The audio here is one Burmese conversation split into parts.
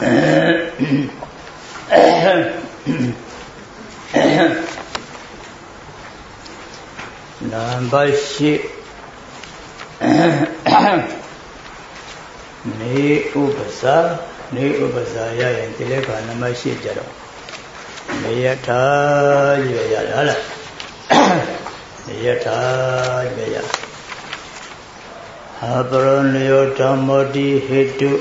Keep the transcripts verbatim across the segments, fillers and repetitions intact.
Number six. Ne upasa, ne upasa ya yang tileka nama six jaro. Ne yatha jaya hala. Ne yatha jaya. Haparanyo dhammati hetu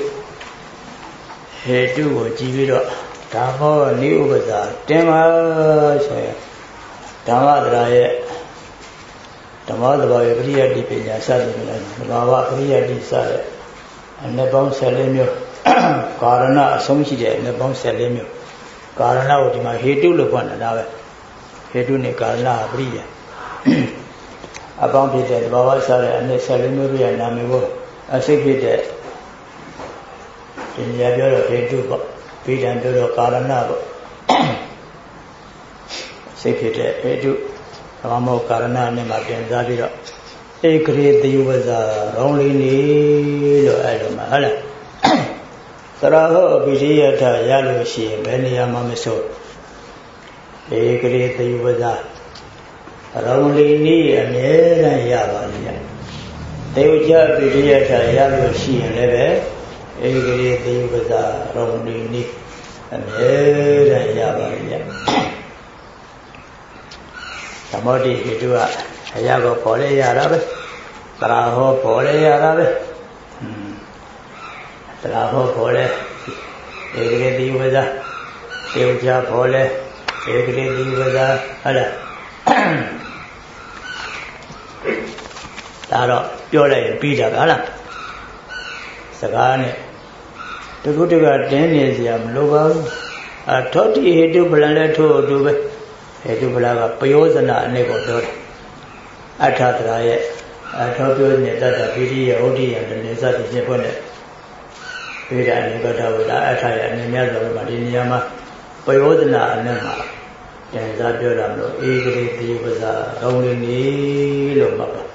hetu ko ji pi do dhamma ne upasa tin ma so ya dhamma tara ye dhamma taba ye priyati panya sa de la dhamma priyati sa de ane bound fourteenမျိုးkarana asong shi de ane bound fourteenမျိုးkarana ko di ma hetu lo phana da be hetu ne karana priyaအပေါင်းဖြစ်တဲ့သဘာဝစားတဲ့အနှစ်fourteenမျိုးရဲ့နာမည်ကိုအစိတ်ဖြစ်တဲ့ဒီနေရာပြောတော့ဟေတုပေါ့ဗိဓံပြောတော့ကာရဏပေါ့စိတ်ဖြစ်တဲ့ဟေတုဘာမဟုတ်ကာရဏနဲ့မှပြန်စားပြီးတော့ဧကရေတယုပဇာရောင်းလေးနေလို့အဲ့လိုမှဟုတ်လားသရဟောပိရိယထရလို့ရှိရင်ဘယ်နေရာမှမဆိုဧကရေတယုပဇာရောင်လီနီးအမြဲတမ်းရပါလိမ့်မယ်။တေဝကြပိရိယထာရလို့ရှိရင်လည်းပဲဧကရေတေဝဇာရောင်လီနီးအမြဲတမ်းရပါလိမ့်မယ်။သမုဒ္ဒိဟိတုကအရာကိုပေါ်လဲရတာပဲ။တရာဟောပေါ်လဲရတာပဲ။တရာဟောပေါ်လဲဧကရေတေဝဇာတေဝကြပေါ်လဲဧကရေတေဝဇာဟုတ်လားဒါတော့ပြောလိုက်ရင်ပြီးတာပဲဟုတ်လားစကားနဲ့တခုတကတင်းနေစရာမလိုပါဘူးအထောတိဟေတုပလံလည်းထို့အတူပဲဟေတုပလကပယောဇနာအနေကိုပြောတယ်အထာတရာရဲ့အထောပြောနေတတ်တာပိရိယဟုတ်တိယတနေစသည်ဖြစ်ဖို့နဲ့ဝိဒအနေကထဝဒအထာရဲ့အနေများဆိုမှာဒီနေရာမှာပယောဇနာအနေမှာကျန်စားပြောတာမလို့ဧကရေတိပဇာရောင်းလေးနေလို့မှတ်ပါ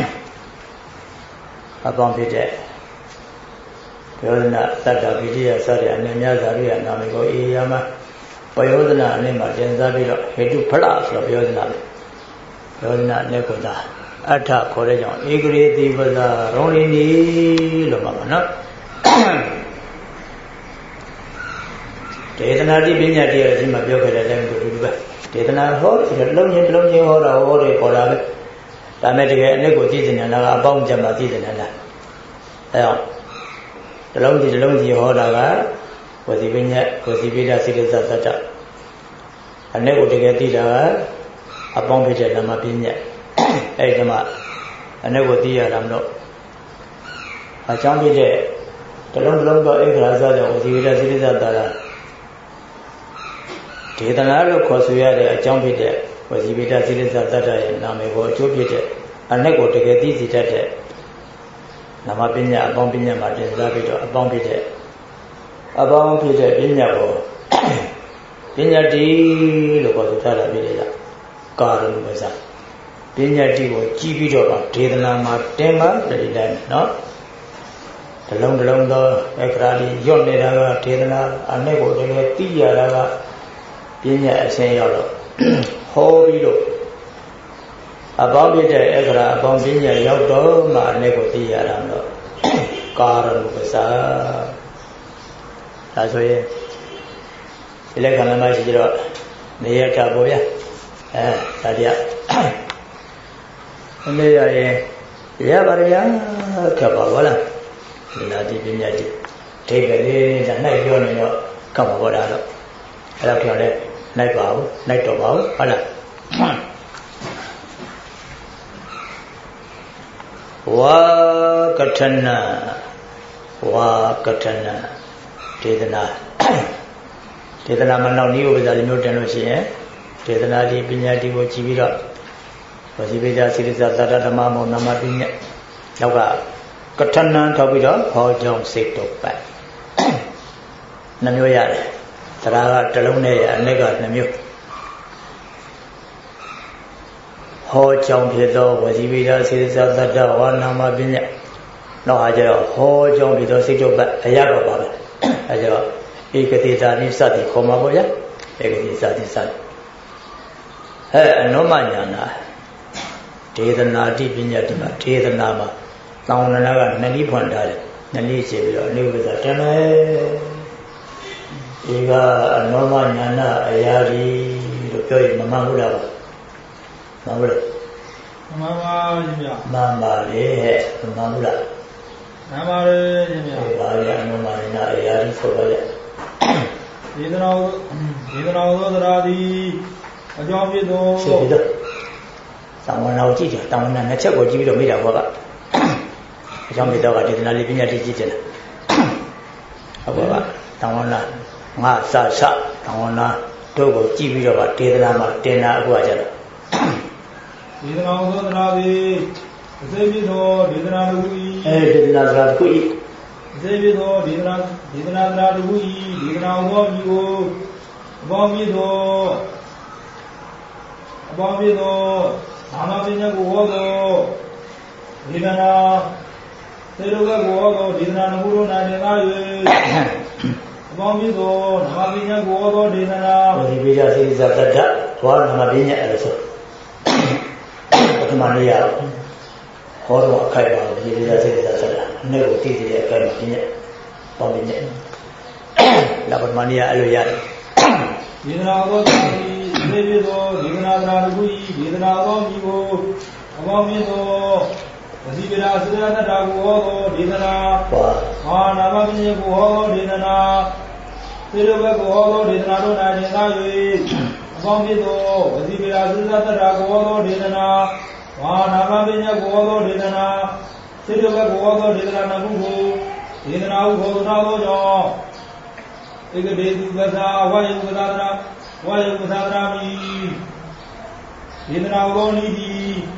အပေါင်းဖြစ်တဲ့ပြောဒနာသတ္တပိဋိယစတဲ့အနေများစွာတို့ရဲ့နာမည်ကိုအေယာမပယောဒနာအနေမှာကျန်စားပြီးတော့ဟေတုဖလဆိုတော့ပြောဒနာပြောဒနာနဲ့ကိုသာအထခေါ်တဲ့ကြောင့်ဧကရေတိပဇာရောင်းလေးနေလို့မှတ်ပါနော်ဒေသနာတိပညာတရားအရှင်မပြောခဲ့တဲ့အတိုင်းကိုဒီလိုပဲဒေသနာဟောလုံးချင်းလုံးချင်းဟောတာဟောတယ်ခေါ်တာပဲဒါမဲ့တကယ်အနစ်ကိုသိတဲ့နာကအပေါင်းကြမှာသိတဲ့နာလားအဲတော့တလုံးကြီးတလုံးကြီးဟောတာကဝစီပညာဝစီပိဒစိတ္တသတ္တအနစ်ကိုတကယ်သိတာကအပေါင်းဖြစ်တဲ့နာမပညာအဲဒီမှာအနစ်ကိုသိရတာမလို့အကြောင်းဖြစ်တဲ့တလုံးတလုံးတော့ဧကရာဇတဲ့ဝစီပိဒစိတ္တသတ္တဒေသနာလို့ခေါ်ဆိုရတဲ့အကြောင်းဖြစ်တဲ့ဝစီပိတစိရိသတ္တရဲ့နာမည်ကိုအကျိုးဖြစ်တဲ့အနက်ကိုတကယ်သိစီတတ်တဲ့နာမပညာအပေါင်းပညာမှာတင်စားပြီးတော့အပေါင်းဖြစ်တဲ့အပေါင်းဖြစ်တဲ့ပညာကိုပညာတိလို့ခေါ်ဆိုထားတာပြည်တယ်ကာရဏုပဇာပညာတိကိုကြည်ပြီးတော့ဒေသနာမှာတင်ပါတည်းတိုင်းနော်တလုံးတလုံးသောအခရာကြီးညွတ်နေတာကဒေသနာအနက်ကိုတကယ်သိရတာကပညာအရှင်းရောက်တော့ဟောပြီးတော့အပေါင်းပြတဲ့အခရာအပေါင်းပညာရောက်တော့မှအနေကိုသိရတာမလို့ကာရဏုပ္ပစာဒါဆိုရင်ဒီလက္ခဏာမရှိကြတော့နေရတာပေါ့ဗျာအဲဒါတရားအနေရရင်ရပါရရခပ်ပါဘောလားဒီလာဒီပညာတိဒိဋ္ဌိလေးဒါ၌ပြောနေတော့ခပ်ပါဘောတာတော့အဲ့တော့ပြောလဲနိုင်ပါဘူးနိုင်တော့ပါဘူးဟုတ်လားဝါကထဏဝါကထဏဒေသနာဒေသနာမနောက်နည်းဥပဇာတိမျိုးတင်လို့ရှိရင်ဒေသနာဒီပညာဒီကိုကြည့်ပြီးတော့ဝစီပိဒစိရိသသတ္တဓမ္မမောနာမပညာနောက်ကကထဏထောက်ပြီးတော့ဟောကြောင့်စိတ်တော့ပတ်နှမျိုးရတယ်တရားကတစ်လုံးနဲ့ရအနက်ကနှစ်မျိုးဟောကြောင့်ဖြစ်သောဝစီပိဒစိရိသသတ္တဝါနာမပညာနောက်ဟာကျတော့ဟောကြောင့်ဖြစ်သောစိတ်တော့ပတ်အရတော့ပါပဲအဲကျတော့ဧကတိတာနိစသည်ခေါ်မှာပေါ့ဗျာဧကတိစသည်စသည်အဲအနောမညာနာဒေသနာတိပညာတိမှာဒေသနာမှာတောင်းနာကနှစ်နည်းဖွင့်ထားတယ်နှစ်နည်းရှိပြီးတော့အနိဝိဇ္ဇာတမယ်ဒီကအနောမညာနာအရာကြီးလို့ပြောရင်မမှန်ဘူးလားမှန်ဘူးလားမှန်ပါရှင်ဗျာမှန်ပါလေဟဲ့မှန်ပါဘူးလားမှန်ပါတယ်ရှင်ဗျာဒီပါရအနောမညာအရာကြီးဆိုတော့လေဒေသနာဒေသနာသောတရားသည်အကြောင်းဖြစ်သောရှိပြီတော့သံဝနာကိုကြည့်ကြတံဝနာနှစ်ချက်ကိုကြည့်ပြီးတော့မိတာဘောကအကြောင်းဖြစ်တော့ကဒေသနာလေးပညာတိကြည့်တယ်ဟုတ်ပါပါတံဝနာငါစစတံဝနာတို့ကိုကြည့်ပြီးတော့ကဒေသနာမှာတင်တာအခုကကြတော့ဒေသနာသောတရားသည်အစိဖြစ်သောဒေသနာတစ်ခု၏အဲဒေသနာတရားတစ်ခု၏အစိဖြစ်သောဒေသနာဒေသနာတရားတစ်ခု၏ဒေသနာသောမြည်ကိုအပေါင်းမြည်သောအပေါင်းမြည်သောနာမပညာကိုဟောသောဒေသနာသေရုပ်ကိုဟောသောဒေသနာနမှုတို့၌တင်သား၍အပေါင်းမြည်သောနာမပညာကိုဟောသောဒေသနာဒီပိယစိဇတတ္တဘောနာမပညာအဲ့ဒါဆိုပထမနေ့ရဟောတော့အခိုက်ပါဒီပိယစိဇတတ္တနေ့ကိုတည်တည်တဲ့အခိုက်မှာပညာပေါင်းပညာလာပထမနေ့ရအဲ့လိုရတယ်ဒေသနာသောသာတိသေပြသောဒေသနာတရားတစ်ခု၏ဒေသနာသောမြည်ကိုအပေါင်းမြည်သောဝစီပိရာသုရတ္တကိုဟောသောဒေသနာအာနာမပညာကိုဟောသောဒေသနာသေရုပ်ကိုဟောသောဒေသနာတို့၌တင်သား၍အပေါင်းမြည်သောဝစီပိရာသုရတ္တကိုဟောသောဒေသနာအာနာမပညာကိုဟောသောဒေသနာသေရုပ်ကိုဟောသောဒေသနာနှစ်ခုကိုဒေသနာဟုဟောသောကြောင့်ဧကဒေသူပသာဝါယုပသာတရာဝါယုပသာတရာမိဒေသနာဘောနိတိ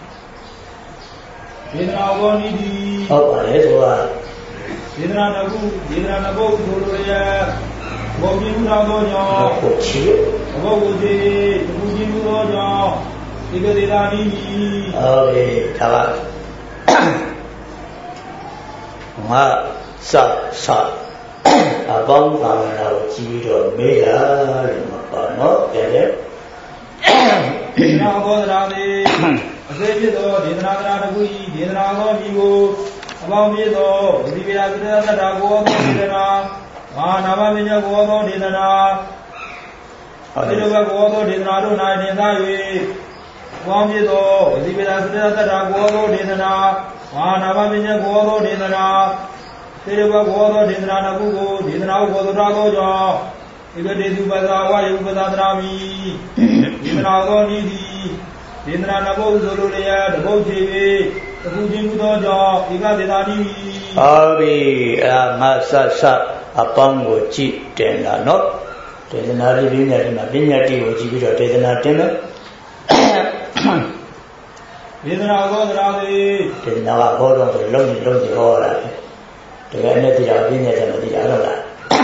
ဒေသနာဘောနိတိဟုတ်ပါလေဆိုတာဒေသနာနှစ်ခုဒေသနာနှစ်ပုဒ်ဆိုလိုရဘောပြမှုတော်သောကြောင့်ဟုတ်ချီဘောဝစီတခုချင်းမှုသောကြောင့်ဧကဒေတာနိတိဟုတ်ပြီဒါပါငါစစအပေါင်းသာဝနာကိုကြည့်ပြီးတော့မေးတာလို့မပါနော်တဲ့တဲ့ဒေသနာဘောဓရာသည်အစေဖြစ်သောဒေသနာတရားတစ်ခု၏ဒေသနာသောမြည်ကိုအပေါင်းဖြစ်သောဝစီပိယသုတ္တတ္တကိုဟောသောဒေသနာမာနာမပညာကိုဟောသောဒေသနာသေရုပ်ကိုဟောသောဒေသနာတို့၌တင်သား၍အပေါင်းဖြစ်သောဝစီပိယသုတ္တတ္တကိုဟောသောဒေသနာမာနာမပညာကိုဟောသောဒေသနာသေရုပ်ကိုဟောသောဒေသနာနှစ်ခုကိုဒေသနာဟုဟောသောကြောင့်ဧကဒေသူပသာဝါယုပသာတရာမိဒေသနာသောနိတိဒေသနာနှစ်ပုဒ်ဆိုလိုလျက်တပုဒ်ချေ၍တခုချင်းမှုသောကြောင့်ဧကဒေတာနိတိဟုတ်ပြီအာငါဆဆအပေါင်းကိုကြည့်တင်တာနော်ဒေသနာတိပညာတိမှာပညာတိကိုကြည့်ပြီးတော့ဒေသနာတင်မယ်ဒေသနာသောတရားသည်ဒေသနာကဟောတော့ဆိုလုံးကြီးလုံးကြီးဟောတာတကယ်နဲ့တရားပညာတယ်မတရားတော့လား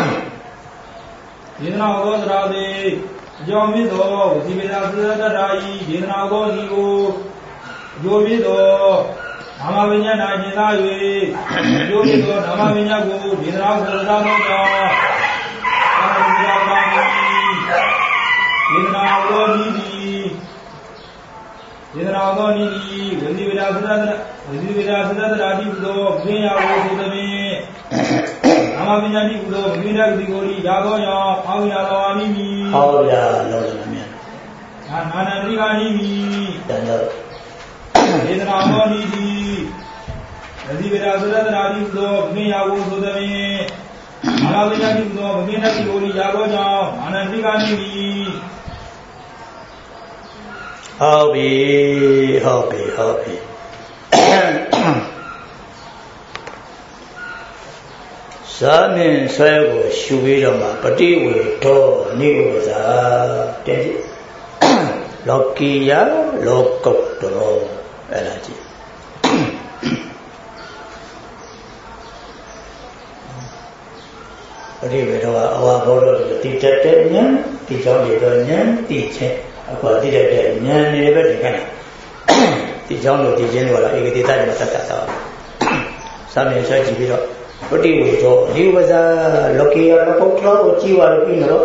ဒေသနာသောတရားသည်အကြောင်းဖြစ်သောဝစီပိယသုတ္တတ္တဤဒေသနာသောဤကိုအကျိုးဖြစ်သောနာမပညာ၌ကျင်သား၍အကျိုးဖြစ်သောနာမပညာကိုဒေသနာကိုသာသောကြောင့်အာရုံကြောင့်ဒေသနာသောဤသည်ဒေသနာသောဤသည်ဝစီပိယသုတ္တတ္တဝစီပိယသုတ္တတ္တဤသို့ပင်ရဝဆိုသည်နာမပညာတိကုသိုလ်မိနာတိကိုဤရာသောကြောင့်အာဝိနာသောအာနိမိဟောဗျာလောကမြတ်အာနာနတိကာနိမိတန်တော့ဒေသနာမောနိတိဝစီပိယသုတ္တတ္တဤသို့ပင်ရဝဆိုသည်နာမပညာတိကုသိုလ်မိနာတိကိုဤရာသောကြောင့်အာနာတိကာနိမိဟုတ်ပြီဟုတ်ပြီဟုတ်ပြီဇာမင်ဆွဲကိုရှုပြီးတော့မှပฏิဝေဒောနိဝဇာတဲ့လောကီယလောကုတ္တရောအဲ့ဒါကြည့်ပฏิဝေဒောကအဝါဘောတော့တိတတ်တဲ့ဉာဏ်ဒီကြောင့်ဒီတော့ဉာဏ်သိခြင်းအခုတိတတ်တဲ့ဉာဏ်နေပဲဒီကနေ့ဒီကြောင့်လို့ဒီခြင်းလို့လာဧကတိတ္တမှာသတ်တာသာဇာမင်ဆွဲကြည့်ပြီးတော့ပတိဝေသောဒီဥပဇာလောကီယဘုထောကိုကြည်ဝါလို့ပြီးနော်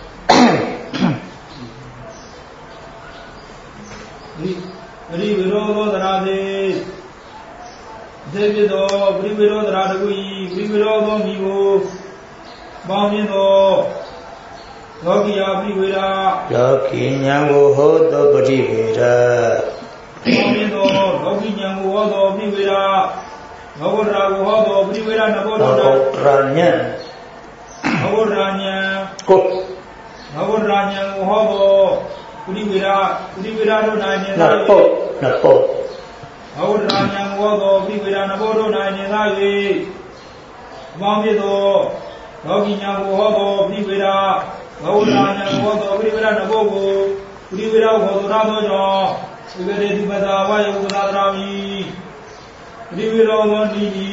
ဒီပရိဝေရောသောသရာတိသေပြသောပရိဝေရောသရာတကုဤပရိဝေရောသောမိကိုပေါင်းမြင်သောလောကီယပရိဝေရာလောကီညာကိုဟောသောပရိဝေရာပေါင်းမြင်သောလောကီညာကိုဟောသောပရိဝေရာဘောဂရာကိုဟောသောပရိဝေရာနဘောတော်ဘောဂရာညာဘောဂရာညာကိုဘောဂရာညာကိုဟောသောပရိဝေရာပရိဝေရာတို့၌နေသာပုတ်နပုတ်ဘောဂရာညာကိုဟောသောပရိဝေရာနဘောတို့၌နေသာ၍အပေါင်းမြတ်သောလောကီညာကိုဟောသောပရိဝေရာဘောဂရာညာကိုဟောသောပရိဝေရာနဘောကိုပရိဝေရာဟောသောသောကြောင့်သီဝရေတိပသာဝါယုပသာတရာမိပရိဝေရောသောနိတိ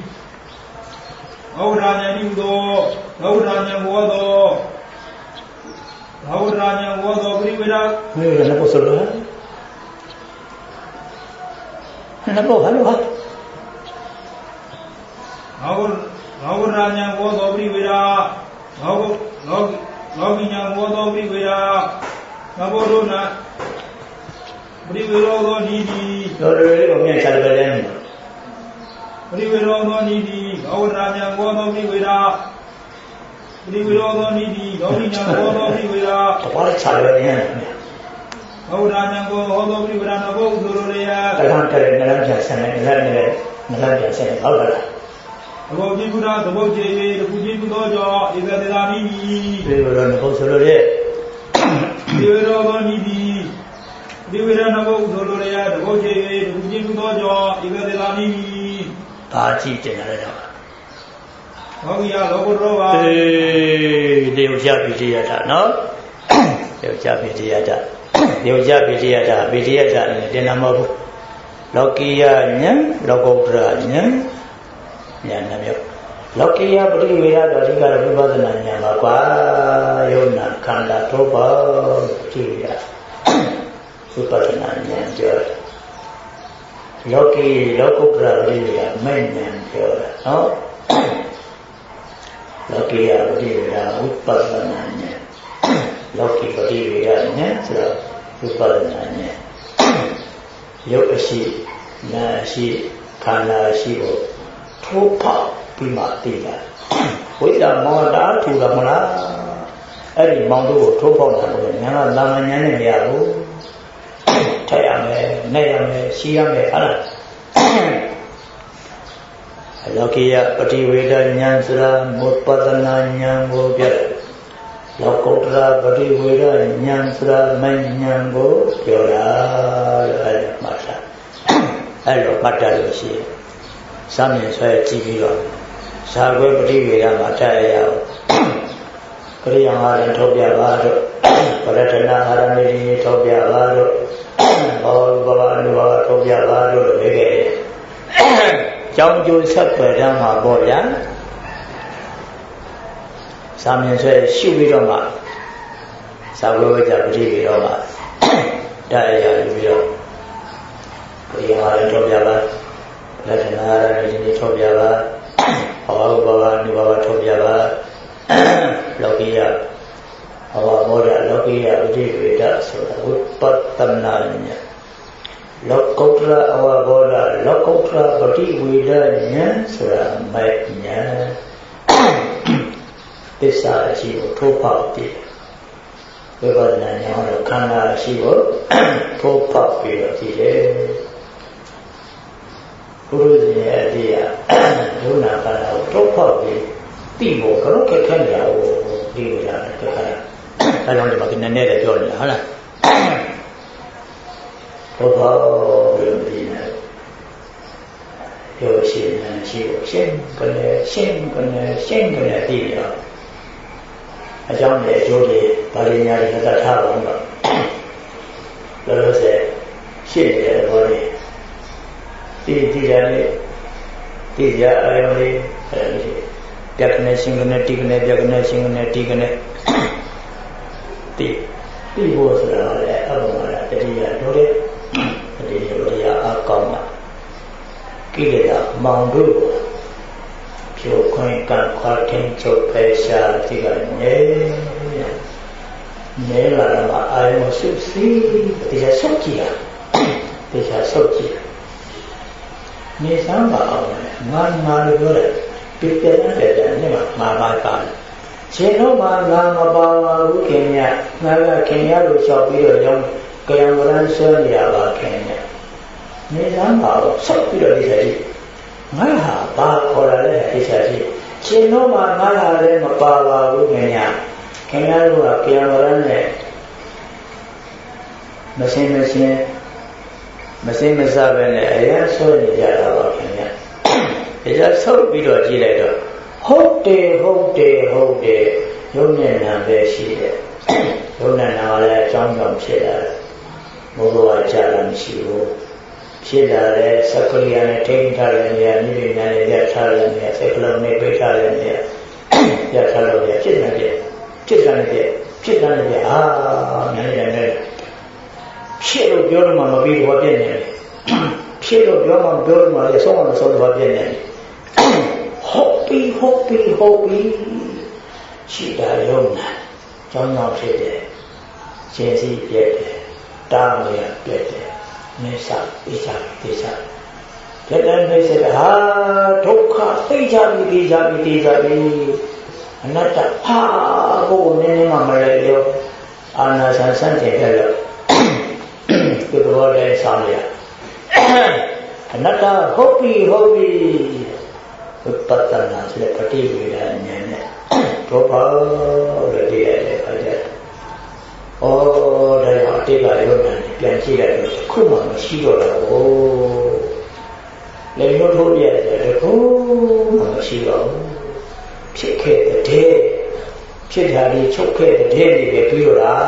ဘောဂရာညာတိသောဘောဂရာညာကိုဟောသောဘောဂရာညာကိုဟောသောပရိဝေရာမေရနပုစလောနပုဟလောဟာဘောဘောဂရာညာကိုဟောသောပရိဝေရာဘောလောလောကီညာကိုဟောသောပရိဝေရာနဘောတို့နာပရိဝေရောသောနိတိတော်တော်လေးကိုမြန်ချတယ်ပဲလေပရိဝေရောသောနိတိဘောဂရာညာကိုဟောသောပရိဝေရာပရိဝေရောသောနိတိလောကီညာကိုဟောသောပရိဝေရာဘာချတယ်လဲဘောဂရာညာကိုဟောသောပရိဝေရာနဘောဥဒ္ဒရောရတခါတည်းနလန်းပြန်ဆက်နေနလန်းနဲ့နလန်းပြန်ဆက်ဟုတ်လားသဘောကြည့်ဘုရားသဘောကြည့်၍တခုကြည့်ဘုသောကြောင့်ဧကတေသာနိတိဒီလိုတော့ဘုဆိုလို့ရဲ့ပရိဝေရောသောနိတိပရိဝေရာနဘောဥဒ္ဒရောရသဘောကြည့်၍တခုကြည့်ဘုသောကြောင့်ဧကတေသာနိတိဘာကြည့်တင်ရတယ်တော့ဘောဂိယလောကုတ္တရောပါအေးတေယကြပိတိယတာနော်တေယကြပိတိယတာတေယကြပိတိယတာပိတိယတာနဲ့တင်တာမဟုတ်ဘူးလောကီယဉာဏ်လောကုတ္တရာဉာဏ်ဉာဏ်နှမျိုးလောကီယပရိဝေယတော့အဓိကတော့ဝိပဿနာဉာဏ်ပါကွာယုံနာခန္ဓာသောပါကြည့်ရဝိပဿနာဉာဏ်ပြောတယ်လောကီလောကုတ္တရာပရိဝေယမဲ့ဉာဏ်ပြောတာနော်လောကီယပရိဝေယဝိပဿနာဉာဏ်လောကီပရိဝေယဉာဏ်ဆိုတော့ဝိပဿနာဉာဏ်ယုတ်အရှိနာအရှိခန္ဓာအရှိကိုထိုးဖောက်ပြီးမှသိတာဝိတ္တမောတာထူတာမလားအဲ့ဒီမောင်တို့ကိုထိုးဖောက်တာလို့ညာကလာမဉာဏ်နဲ့မရဘူးထက်ရမယ်နဲ့ရမယ်ရှိရမယ်ဟုတ်လားလောကီယပฏิဝေဒဉာဏ်ဆိုတာမုပဒနာဉာဏ်ကိုပြတယ်လောကုတ္တရာပฏิဝေဒဉာဏ်ဆိုတာမဉာဏ်ကိုပြောတာလို့အဲ့ဒါမှတ်တာအဲ့လိုမှတ်တာလို့ရှိရင်စာမြင်ဆွဲကြည့်ပြီးတော့ဇာကွဲပฏิဝေဒမှာတက်ရအောင်ပရိယံဟာရင်ထုတ်ပြပါတော့ပရထနာအာရမေဒီထုတ်ပြပါတော့ဘောဘဝအနုဘဝထုတ်ပြပါတော့လို့ပြောခဲ့တယ်ကြောင်းကျိုးဆက်ပယ်တမ်းမှာပေါ့ဗျာစာမြင်ဆွဲရှုပြီးတော့မှဇာကွဲဝိဇ္ဇပฏิဝေဒမှာတက်ရရပြီးတော့ပရိယံဟာရင်ထုတ်ပြပါလက္ခဏာရဏိထုတ်ပြပါဘောဘဝအနုဘဝထုတ်ပြပါလောကီယဘဝမောဒလောကီယပฏิဝေဒဆိုတာဝိပဿနာဉာဏ်လောကုတ္တရာအဝဘောဓလောကုတ္တရာပฏิဝေဒဉာဏ်ဆိုတာမဲ့ဉာဏ်သစ္စာအရှိကိုထိုးဖောက်ပြီးဝိပဿနာဉာဏ်တော့ခန္ဓာအရှိကိုထိုးဖောက်ပြီးတော့ကြည့်တယ်ဘုရားရှင်ရဲ့အတိအဒုနာခန္ဓာကိုထုတ်ဖောက်ပြီးတိဖို့ကတော့ခက်ခဲနေတာကိုဒီလိုလားခက်ခဲတာအဲကြောင့်ဒီမှာကနည်းနည်းလေးပြောနေတာဟုတ်လားထုတ်ဖောက်ပြီးပြီးနေပြောရှင်းနေရှိကိုရှင်းကနေရှင်းကနေရှင်းကနေတည်ရအကြောင်းနဲ့အကျိုးတွေဗာလိညာတွေသတ်ထားပါတော့လောလောဆယ်ရှင်းနေတဲ့ဘောလေးဒီဒီကြလေးဒီကြအယုံလေးအဲဒီပြက်ကနေရှင်ကနေတိကနေပြက်ကနေရှင်ကနေတိကနေတိတိဖို့ဆိုတာလည်းအဘုံကတတိယတို့တဲ့တတိယတို့ရအကောင်းမှာကိလေသာမောင်တို့ဖြကျိုးခွင့်ကံခွာထင်းချုပ်ပဲရှာဒီကနေနေလာမှာအာယုစုစီတရားဆုတ်ကြည့်တာတရားဆုတ်ကြည့်နေစမ်းပါအောင်ငါငါလို့ပြောတယ်ပြပြတဲ့တဲ့နဲ့မှာပါပါရှင်တို့မှာငါမပါဘူးခင်ဗျငါကခင်ရလို့လျှောက်ပြီးတော့ကြောင်းကံဝရံဆွဲရပါခင်ဗျနေစမ်းပါအောင်ဆုတ်ပြီးတော့ဒီစားကြည့်ငါဟာဘာခေါ်ရလဲဒီစားကြည့်ရှင်တို့မှာငါဟာလည်းမပါပါဘူးခင်ဗျခင်ဗျားတို့ကကံဝရံနဲ့မစင်မစင်မစင်မစားပဲနဲ့အရင်ဆွဲနေကြတာပါခင်ဗျဒီစားဆုတ်ပြီးတော့ကြည့်လိုက်တော့ဟုတ်တယ်ဟုတ်တယ်ဟုတ်တယ်ယုံနဲ့နာပဲရှိတယ်ယုံနဲ့နာလည်းအကြောင်းကြောင့်ဖြစ်လာတယ်ဘုရားကြားလည်းမရှိဘူးဖြစ်လာတဲ့စက္ကရိယာနဲ့ထိန်းထားတဲ့နေရာမိမိများနဲ့ရထားတဲ့နေရာစက်ကလုံးနဲ့ပိတ်ထားတဲ့နေရာရထားလို့ရဖြစ်နေတယ်ဖြစ်လာနေတယ်ဖြစ်လာနေတယ်အာနည်းနည်းနဲ့ဖြစ်လို့ပြောလို့မှမပြီးတော့ပြည့်နေတယ်ဖြစ်လို့ပြောမှပြောလို့မှလည်းဆုံးအောင်ဆုံးတော့ပြည့်နေတယ်ဟုတ်ပြီဟုတ်ပြီဟုတ်ပြီရှိတာရုံနာကြောင်းကြောင်းဖြစ်တယ်ရှင်စီပြည့်တယ်တာမရပြည့်တယ်မေသပိချာပိချာပြည့်တယ်မေစေဟာဒုက္ခသိချပြီသိချပြီသိချပြီအနတ္တဟာဘုနည်းနည်းမှမလဲရောအာနာဆန်ဆန့်ကျင်တယ်လို့ဒီလိုလဲဆောင်းရအနတ္တဟုတ်ပြီဟုတ်ပြီဝိပဿနာဆိုတဲ့ပฏิဝေဒဉာဏ်နဲ့တော့ပါလို့တည်ရတယ်ခါကြတယ်။ဩဒါကြောင့်အတိတ်ကရုပ်ဉာဏ်ပြန်ကြည့်လိုက်တော့ခုမှမရှိတော့တာကိုလည်းရုပ်ထုတ်ပြရတယ်တခုမှမရှိတော့ဘူးဖြစ်ခဲ့တဲ့ဖြစ်တာလေးချုပ်ခဲ့တဲ့နေပဲပြီးတော့တာ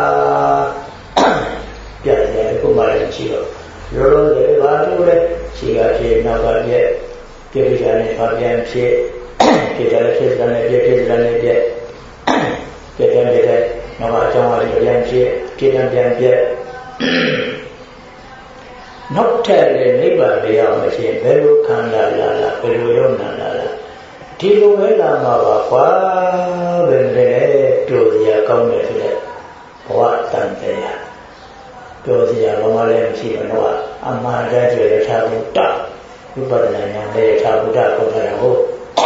ပြရတယ်ခုမှလည်းရှိတော့ရောရောလေးပါလို့လဲရှိကဖြစ်နောက်ကပြည့်ပြည့်ကြတယ်ဘာပြန်ဖြစ်ဖြစ်တယ်ဖြစ်တယ်နဲ့ပြည့်ဖြစ်တယ်နဲ့ပြည့်ပြည့်တယ်ပြည့်တယ်နောက်အကြောင်းအရာပြန်ဖြစ်ဖြစ်တယ်ပြန်ပြည့်နောက်ထပ်လည်းနိဗ္ဗာန်ရအောင်လို့ရှိရင်ဘယ်လိုခံရလာလားဘယ်လိုရောက်လာလားဒီလိုပဲလာမှာပါကွာဘယ်နဲ့တို့ရကောင်းတယ်ဆိုတဲ့ဘဝတန်တရားတို့စရာဘာမှလည်းမရှိဘူးတော့အမှားတည်းဆိုတဲ့သာဘုတ္တဝိပဿနာဉာဏ်နဲ့သာဘုဒ္ဓခေါ်တာဟုတ်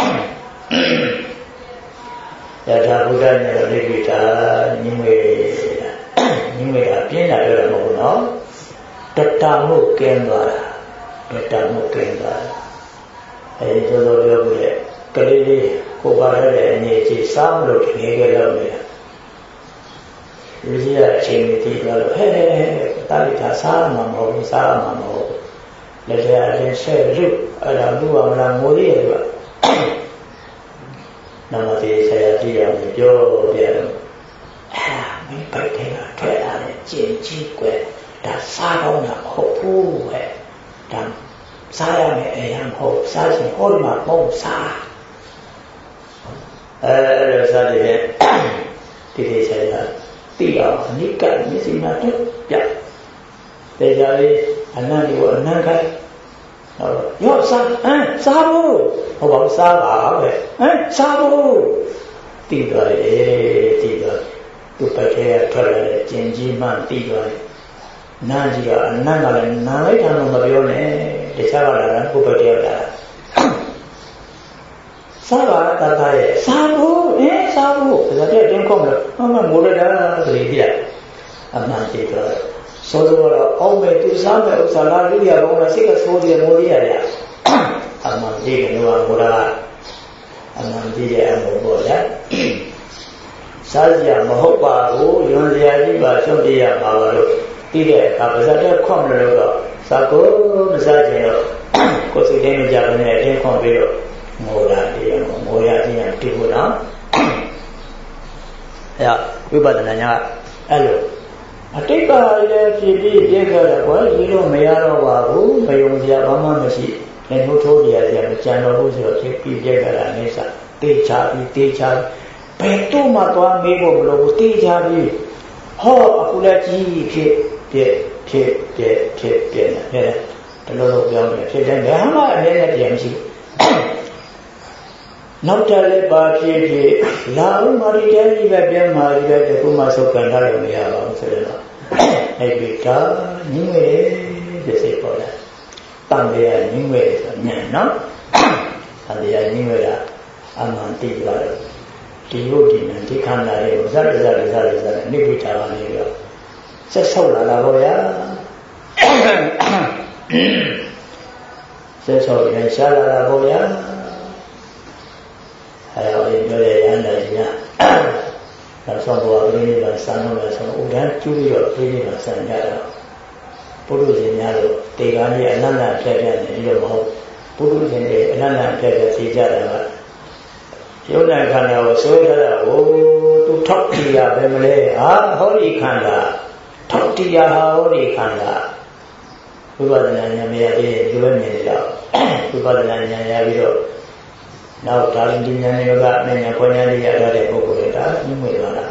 ယထာဘုဒ္ဓနဲ့လိပိတာညင်ဝေညင်ဝေတာပြင်းတာပြောတာမဟုတ်ဘူးနော်တတမှုကင်းသွားတာတတမှုကင်းသွားတာအဲဒီသောသောပြောပြီးတဲ့ကလေးလေးကိုပါရတဲ့အနေကြီးစားမလို့ငယ်ငယ်လောက်နေတာလူကြီးကအချိန်ကြီးပြောလို့ဟဲ့ဟဲ့ဟဲ့တာလိတာစားမှာမဟုတ်ဘူးစားမှာမဟုတ်ဘူးလက်ရအရင်ဆက်ရုပ်အဲ့ဒါလူကမလားငိုသေးရဲ့ကနမတိဆရာကြည့်ရအောင်ပြောပြတယ်အာမင်းပိုက်တယ်ကထွက်လာတဲ့ကျင်ကြီးကွယ်ဒါစားတော့တာဟုတ်ဘူးဟဲ့ဒါစားရမယ်အရင်ဟုတ်စားချင်ဟောဒီမှာပုံစားအဲအဲ့ဒါစားတယ်ဒီဒီဆရာတိအောင်အနိကမျက်စိမှာတက်ပြတရားလေးအနန္တကိုအနန္တခိုင်းရောစားဟမ်စားဖို့ဟောပါစားပါပဲဟမ်စားဖို့တည်သွားတယ်တည်သွားသူ့ပတ်ထဲကထွက်လာတဲ့ကျင်ကြီးမှတည်သွားတယ်နာကြီးကအနန္တကလည်းနာလိုက်တာတော့မပြောနဲ့တခြားကလည်းကိုယ်ပတ်ထဲကလာစားပါတတ်ရဲ့စားဖို့ဟဲ့စားဖို့ဒါကြတဲ့တင်းခုံးလို့ဟောမမိုးရတာကလေးပြအမှန်တည်သွားဆိုတော့အောင်မဲ့သူစားမဲ့ဥစ္စာလာလူရကောင်းလားစိတ်ကဆိုးတယ်မိုးရရတယ်အမှန်တည်းကတော့ဘုရားအမှန်တည်းရဲ့အမှုပေါ့ဗျာစားစရာမဟုတ်ပါဘူးယွန်စရာကြီးပါချုပ်ပြရပါလို့ပြီးတဲ့အခါပါဇက်တက်ခွန်လို့တော့စားကိုမစားချင်တော့ကိုယ်စိတ်ထဲမကြဘဲနဲ့အင်းခွန်ပြီးတော့မိုးလာတယ်မိုးရခြင်းရတည်ဖို့နော်အဲ့ဝိပဿနာညာအဲ့လိုအတိတ်ကလည်းဖြစ်ပြီးပြည့်ခဲ့တယ်ကွာဒီလိုမရတော့ပါဘူးမယုံကြဘာမှမရှိလည်းထိုးထိုးကြရတယ်မကြံတော့ဘူးဆိုတော့ဖြစ်ပြီးပြည့်ခဲ့တာအိသတေချာပြီးတေချာဘယ်တော့မှသွားမေးဖို့မလိုဘူးတေချာပြီးဟောအခုလည်းကြီးဖြစ်ပြည့်ဖြစ်ပြည့်ဖြစ်ပြည့်နေတယ်တလို့လို့ပြောနေဖြစ်တယ်ဘာမှအနည်းနဲ့ပြန်မရှိနောက်တလည်းပါဖြစ်ဖြစ်လာဦးမာရီတဲကြီးပဲပြန်မာရီပဲတခုမှဆုတ်ကန်ထားလို့မရပါဘူးဆိုတော့အဲ့ဒီကညင်းဝဲတဲ့စိတ်ပေါ်လာတန်တရားညင်းဝဲဆိုညံနော်တန်တရားညင်းဝဲတာအမှန်သိပါတော့ဒီဟုတ်ဒီနံဒီခန္ဓာတွေကိုဇတ်ဇတ်ဇတ်ဇတ်ဇတ်နိဗ္ဗိတာပါနေပြီးတော့ဆက်ဆုပ်လာတာပေါ့ဗျာဆက်ဆုပ်ရင်ရှားလာတာပေါ့ဗျာအဲဒါကိုပြောရရန်တယ်ညနောက်ဆုံးတော့ပြိဋိဘံစံလို့လည်းဆိုတော့ဥဒန်းကျူးပြီးတော့ပြိဋိဘံစံကြတာပုရုဇဉ်များတို့တေကားကြီးအနန္တဖြတ်ပြတယ်ဒီလိုမဟုတ်ပုရုဇဉ်တွေအနန္တဖြတ်ပြသိကြတာကယုံနာခန္ဓာကိုဆွဲထားတာကိုသူထောက်တီးရပဲမလဲဟာဟောဒီခန္ဓာထောက်တီးရဟာဟောဒီခန္ဓာဝိပဿနာဉာဏ်မရသေးဒီလိုပဲမြင်နေတော့ဝိပဿနာဉာဏ်ရပြီးတော့နောက်ဒါရင်ဒီဉာဏ်တွေကမဉာဏ်ပေါ်ဉာဏ်တွေရတဲ့ပုဂ္ဂိုလ်တွေဒါညှို့ဝင်သွားတာ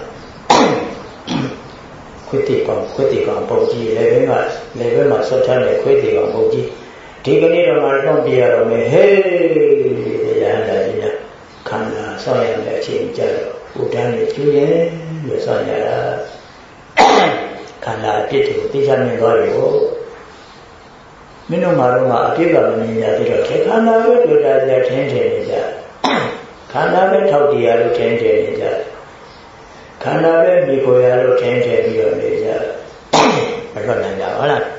ခွေတိကောင်ခွေတိကောင်ပုံကြီးလည်းဘယ်မှာလည်းဘယ်မှာဆွတ်ထားတဲ့ခွေတိကောင်ပုံကြီးဒီကနေ့တော့မှတော့ပြရတော့မယ်ဟေးရဟန္တာကြီးများခန္ဓာဆောင်းရတဲ့အချိန်ကြတော့ဥဒ္ဒန်းနဲ့ကျူးရဲလို့ဆောင်းရတာခန္ဓာအပြစ်တွေကိုသိချမြင်သွားတယ်ကိုမင်းတို့မှာတော့အပြစ်ကမမြင်ရသေးတော့ခန္ဓာပဲတွေ့တာကြထင်းထင်းနေကြခန္ဓာပဲထောက်တရားလို့ထင်းထင်းနေကြခန္ဓာပဲမိကိုရလို့ထင်းထင်းပြီးတော့နေကြမထွက်နိုင်ကြဟုတ်လား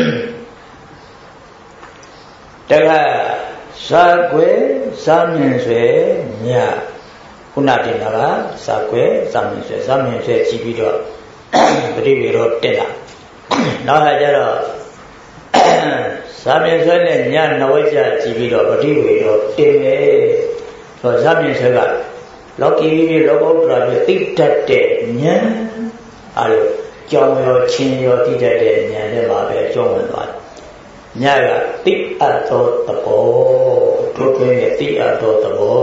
တခါစာကွယ်စာမြင်ဆွဲညခုနတင်တာကစာကွယ်စာမြင်ဆွဲစာမြင်ဆွဲကြည့်ပြီးတော့ပရိဝေရောတက်လာနောက်ဟာကျတော့စာမြင်ဆွဲနဲ့ညနဝကြကြည့်ပြီးတော့ပရိဝေရောတင်တယ်ဆိုတော့စာမြင်ဆွဲကလောကီပြီးလောကုတ္တရာပြသိတတ်တဲ့ဉာဏ်အဲလိုကြောင်ရောချင်းရောသိတတ်တဲ့ဉာဏ်နဲ့ပါပဲကျောင်းဝင်သွားတယ်ညကတိအပ်သောသဘောတို့တွင်ရဲ့တိအပ်သောသဘော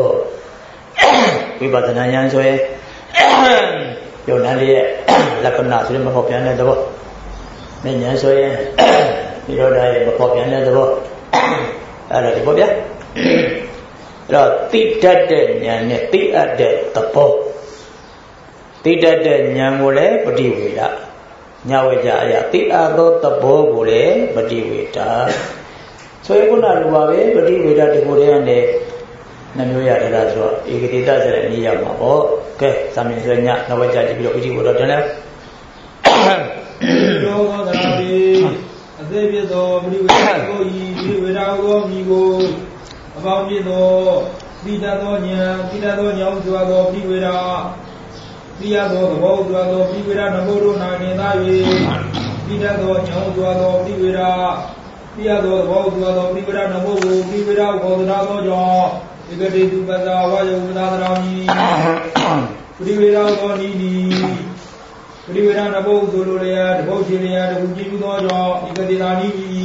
ဝိပဿနာဉာဏ်ဆိုရင်ယုံနာလေးရဲ့လက္ခဏာဆိုရင်မဟုတ်ပြန်တဲ့သဘောဉာဏ်ဆိုရင်ဒီလိုတည်းရဲ့မဟုတ်ပြန်တဲ့သဘောအဲ့ဒါဒီပေါ့ဗျာအဲ့တော့တိတတ်တဲ့ဉာဏ်နဲ့တိအပ်တဲ့သဘောတိတတ်တဲ့ဉာဏ်ကိုလည်းပฏิဝေဒညဝေကြအရာတိအပ်သောသဘောကိုလည်းပฏิဝေဒဆိုရင်ခုနလိုပါပဲပฏิဝေဒဒီကိုတည်းကနေနှမျိုးရတယ်လားဆိုတော့ဧကတိတဆိုတဲ့နေရာမှာပေါ့ကဲသာမင်ဆွေညနဝေကြကြည့်ပြီးတော့ပฏิဝေဒတယ်လဲယောဂသရာတိအသေးပြသောပฏิဝေဒကိုဤပฏิဝေဒကိုမိကိုအပေါင်းပြသောတိတသောဉာဏ်တိတသောဉာဏ်ဥစွာသောပฏิဝေဒတိယသောသဘောဥစွာသောပฏิဝေဒနမောတို့၌နေသာ၍တိတသောဉာဏ်ဥစွာသောပฏิဝေဒတိယသောသဘောဥစွာသောပฏิဝေဒနမောကိုပฏิဝေဒကိုသနာသောကြောင့်ဧကတိတုပ္ပဇာဝါယုပဒသရာမိပฏิဝေဒသောနိနိပฏิဝေဒနမောဆိုလိုလျာတဘုတ်ရှင်လျာတခုကြည့်သောကြောင့်ဧကတိသာနိနိ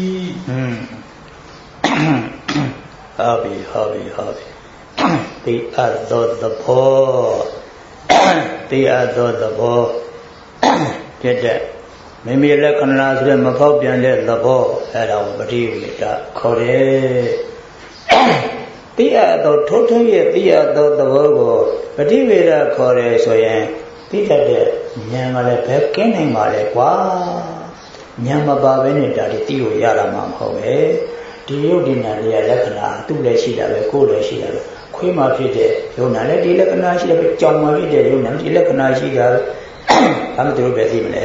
ဟာဘီဟာဘီဟာဘီတိအပ်သောသဘောတိအပ်သောသဘောဖြစ်တဲ့မိမိလက္ခဏာဆိုတဲ့မဖောက်ပြန်တဲ့သဘောအဲဒါကိုပฏิဝေဒခေါ်တယ်တိအပ်သောထိုးထွင်းရဲ့တိအပ်သောသဘောကိုပฏิဝေဒခေါ်တယ်ဆိုရင်တိတတ်တဲ့ဉာဏ်ကလည်းဘယ်ကင်းနိုင်ပါလဲကွာဉာဏ်မပါဘဲနဲ့ဒါတိတိကိုရတာမှမဟုတ်ပဲဒီယုတ်ဒီနာလေးရဲ့လက္ခဏာသူ့လည်းရှိတာပဲကိုယ်လည်းရှိတာပဲခွေးမှာဖြစ်တဲ့ယုံနာလည်းဒီလက္ခဏာရှိတယ်ပဲကြောင်မှာဖြစ်တဲ့ယုံနာဒီလက္ခဏာရှိတာဘာမှသူတို့ပဲသိမလဲ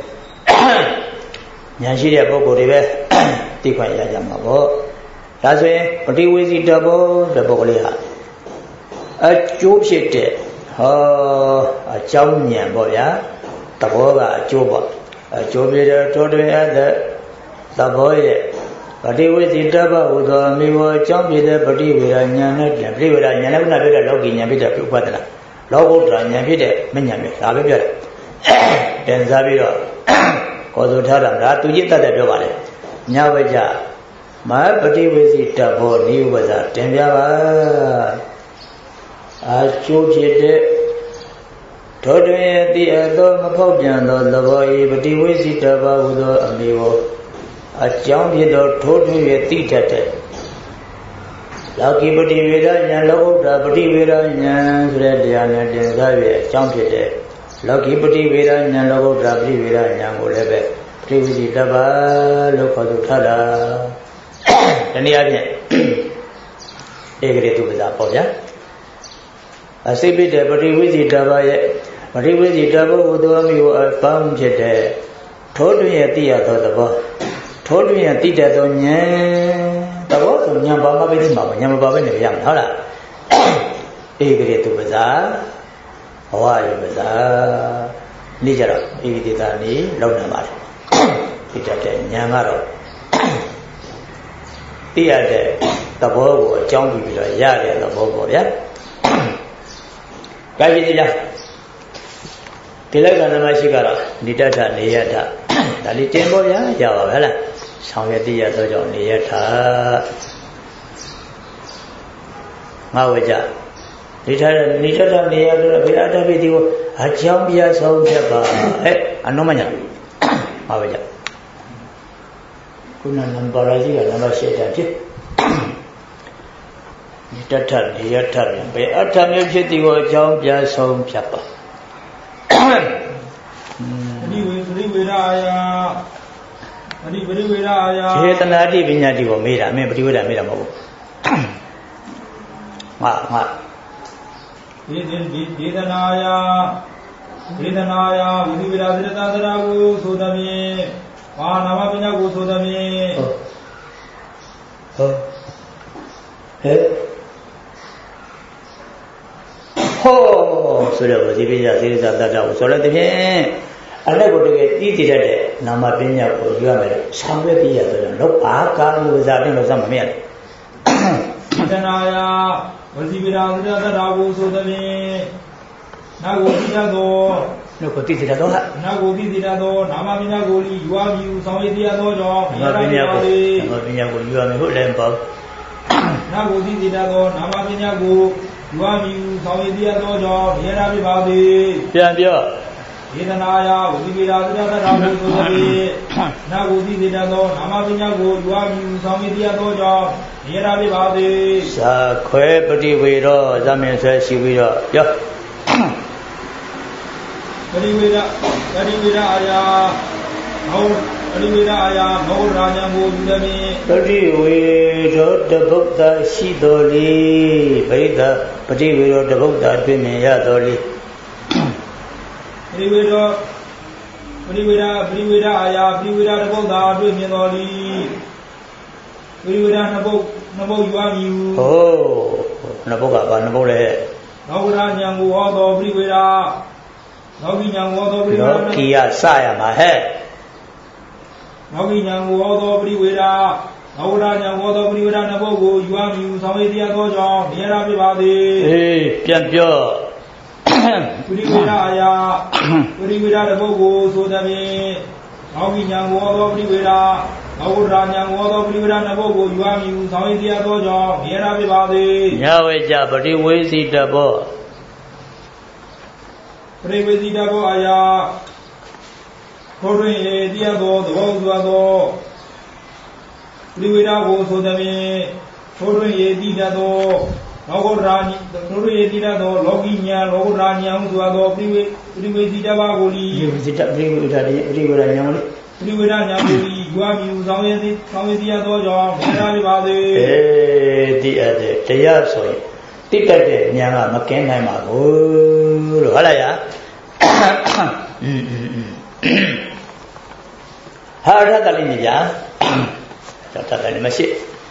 ဉာဏ်ရှိတဲ့ပုဂ္ဂိုလ်တွေပဲသိခွင့်ရကြမှာပေါ့ဒါဆိုရင်ပฏิဝေစီတဘောတဲ့ပုဂ္ဂိုလ်လေးဟာအကျိုးဖြစ်တဲ့ဟောအကြောင်းဉာဏ်ပေါ့ဗျာသဘောကအကျိုးပေါ့အကျိုးဖြစ်တဲ့ထိုးတွင်အပ်တဲ့သဘောရဲ့ပฏิဝေစီတဘဟုသောမိဘောအကြောင်းဖြစ်တဲ့ပฏิဝေဒဉာဏ်နဲ့ပฏิဝေဒဉာဏ်နဲ့ခုနပြောတဲ့လောကီဉာဏ်ဖြစ်တဲ့ဥပဒနာလောကုတ္တရာဉာဏ်ဖြစ်တဲ့မဉာဏ်ပဲဒါပဲပြောတယ်တင်စားပြီးတော့ခေါ်ဆိုထားတာဒါသူจิตတတ်တယ်ပြောပါလေညဝကြမဟာပฏิဝေစီတဘောနိဥပဇာတင်ပြပါအကျိုးဖြစ်တဲ့ထိုတွင်အတိအသောမဖောက်ပြန်သောသဘော၏ပฏิဝေစီတဘောဟုသောအမိဘောအကြောင်းဖြစ်သောထိုးထွင်း၍သိတတ်တဲ့လောကီပတိဝေဒဉာဏ်လောကုတ္တပတိဝေဒဉာဏ်ဆိုတဲ့တရားနဲ့တင်စားပြီးအကြောင်းဖြစ်တဲ့လောကီပတိဝေဒဉာဏ်လောကုတ္တပတိဝေဒဉာဏ်ကိုလည်းပဲပရိဝိဇိတပ္ပလို့ခေါ်သူထားတာတနည်းအားဖြင့်ဧကရေတုပ္ပဇာပေါ့ဗျာအစိပိတဲ့ပရိဝိဇိတပ္ပရဲ့ပရိဝိဇိတပ္ပကိုသူအမိကိုအပေါင်းဖြစ်တဲ့ထိုးတွင်ရဲ့သိရသောသဘောထိုးတွင်ရဲ့သိတတ်သောဉာဏ်သဘောဆိုဉာဏ်ပါမပဲသိမှာပါဉာဏ်မပါပဲနေရမှာဟုတ်လားဧကရေတုပ္ပဇာဘဝရေပဇာနေ့ကြတော့ဧကတိတာနေလောက်နေပါလေသိတတ်တဲ့ဉာဏ်ကတော့သိရတဲ့သဘောကိုအကြောင်းပြုပြီးတော့ရတဲ့သဘောပေါ့ဗျာကြိုက်ကြည့်ကြဒီလက္ခဏာမရှိကတော့နိတ္တထနေယထဒါလေးတင်ပေါ့ဗျာရပါပဲလားဆောင်ရတိရသောကြောင့်နေယထငါဝကြဒီထနိတ္တထနေယဆိုတော့ဘယ်အတ္တပိတိကိုအကြောင်းပြဆုံးဖြစ်ပါဟဲ့အနောမညာငါဝကြခုနနံပါတ်ကြီးကနံပါတ်၈တက်ဖြစ်နိတ္တထနေယထပြန်ဘယ်အတ္တမျိုးဖြစ်သည်ကိုအကြောင်းပြဆုံးဖြစ်ပါပရိဝေပရိဝေရာယပရိပရိဝေရာယခြေတနာတိပညာတိကိုမေးတာအမင်းပရိဝေရာမေးတာမဟုတ်ဘူးငါငါဒီဒီဒေသနာယဒေသနာယဝိဝေရာသရတသရာကိုဆိုသည်ဖြင့်ဘာနာမပညာကိုဆိုသည်ဖြင့်ဟုတ်ဟဲ့ဟောဆိုတော့ဝစီပိယသေရဇတတ္တကိုဆိုလည်းတဖြင့်အလက်ကိုတကယ်တည်တည်တတ်တဲ့နာမပညာကိုယူရမယ်လို့ဆောင်ရွက်ပြရဆိုတော့တော့ဘာကာလို့ဇာတင်လို့စမမရဘူးတဏှာယဝစီပိယသေရဇတ္တကိုဆိုသည်ဖြင့်နာကိုတည်တတ်သောနာကိုတည်တတ်သောဟာနာကိုတည်တတ်သောနာမပညာကိုယူရမည်ဆောင်ရွက်ပြရသောကြောင့်နာမပညာကိုနာမပညာကိုယူရမယ်ဟုတ်လည်းပေါ့နာကိုတည်တတ်သောနာမပညာကိုယူဝမီဆောင်ရည်တရားတော်ကြောင့်နေရာပြပါသည်ပြန်ပြောဒေသနာယဝိပိယသရတ္တရာဘုဆိုသည်နာကိုသိစေတတ်သောနာမပညာကိုယူဝမီဆောင်ရည်တရားတော်ကြောင့်နေရာပြပါသည်သာခွဲပฏิဝေရောဇမင်ဆွဲရှိပြီးတော့ပြောပฏิဝေရပฏิဝေရအာယဟောပฏิဝေရအာယမောရာဇံကိုယူသည်ပฏิဝေရောတဗုဒ္ဓရှိတော်လေပရိသပฏิဝေရောတဗုဒ္ဓတွင်မြင်ရတော်လေပฏิဝေရောပฏิဝေရပฏิဝေရအာယပฏิဝေရတဗုဒ္ဓတွင်မြင်တော်လေပฏิဝေရနှစ်ပုဒ်နှစ်ပုဒ်ယူရမည်ဟိုးနှစ်ပုဒ်ကဘာနှစ်ပုဒ်လဲလောကရာဉာဏ်ကိုဟောတော်ပฏิဝေရလောကီဉာဏ်ကိုဟောတော်ပฏิဝေရလောကီယစရမှာဟဲ့လောကီဉာဏ်ကိုဟောတော်ပရိဝေဒလောကရာဉာဏ်ဟောတော်ပရိဝေဒနှစ်ပုဒ်ကိုယူရမည်ဆောင်ရည်တရားသောကြောင့်မြင်ရပြပါသည်အေးပြန်ပြောပရိဝေဒအာယပရိဝေဒတစ်ပုဒ်ကိုဆိုသည်ဖြင့်လောကီဉာဏ်ကိုဟောတော်ပရိဝေဒလောကရာဉာဏ်ကိုဟောတော်ပရိဝေဒနှစ်ပုဒ်ကိုယူရမည်ဆောင်ရည်တရားသောကြောင့်မြင်ရပြပါသည်ညဝေကြပရိဝေစီတဘောပရိဝေစီတဘောအာယထိုတွင်တရားသောသဘောစွာသောပရိဝေဒကိုဆိုသည်ဖြင့်ထိုတွင်ရည်တည်သောလောကုတ္တရာထိုတွင်ရည်တည်သောလောကီဉာဏ်လောကုတ္တရာဉာဏ်ဟုဆိုသောပရိဝေပရိဝေစီတပါကိုလီပရိဝေစီတပရိဝေဒတိပရိဝေဒဉာဏ်ကိုလီပရိဝေဒဉာဏ်ကိုလီယူအမြူဆောင်ရည်သည်ဆောင်ရည်တရားသောကြောင့်မြင်ရလိပါသည်အေးတည်အပ်တဲ့တရားဆိုရင်တိတတ်တဲ့ဉာဏ်ကမကင်းနိုင်ပါဘူးလို့ဟုတ်လားယာอืมอืมอืมဟာရတလေးနေဗျာတတ်တယ်မရှိ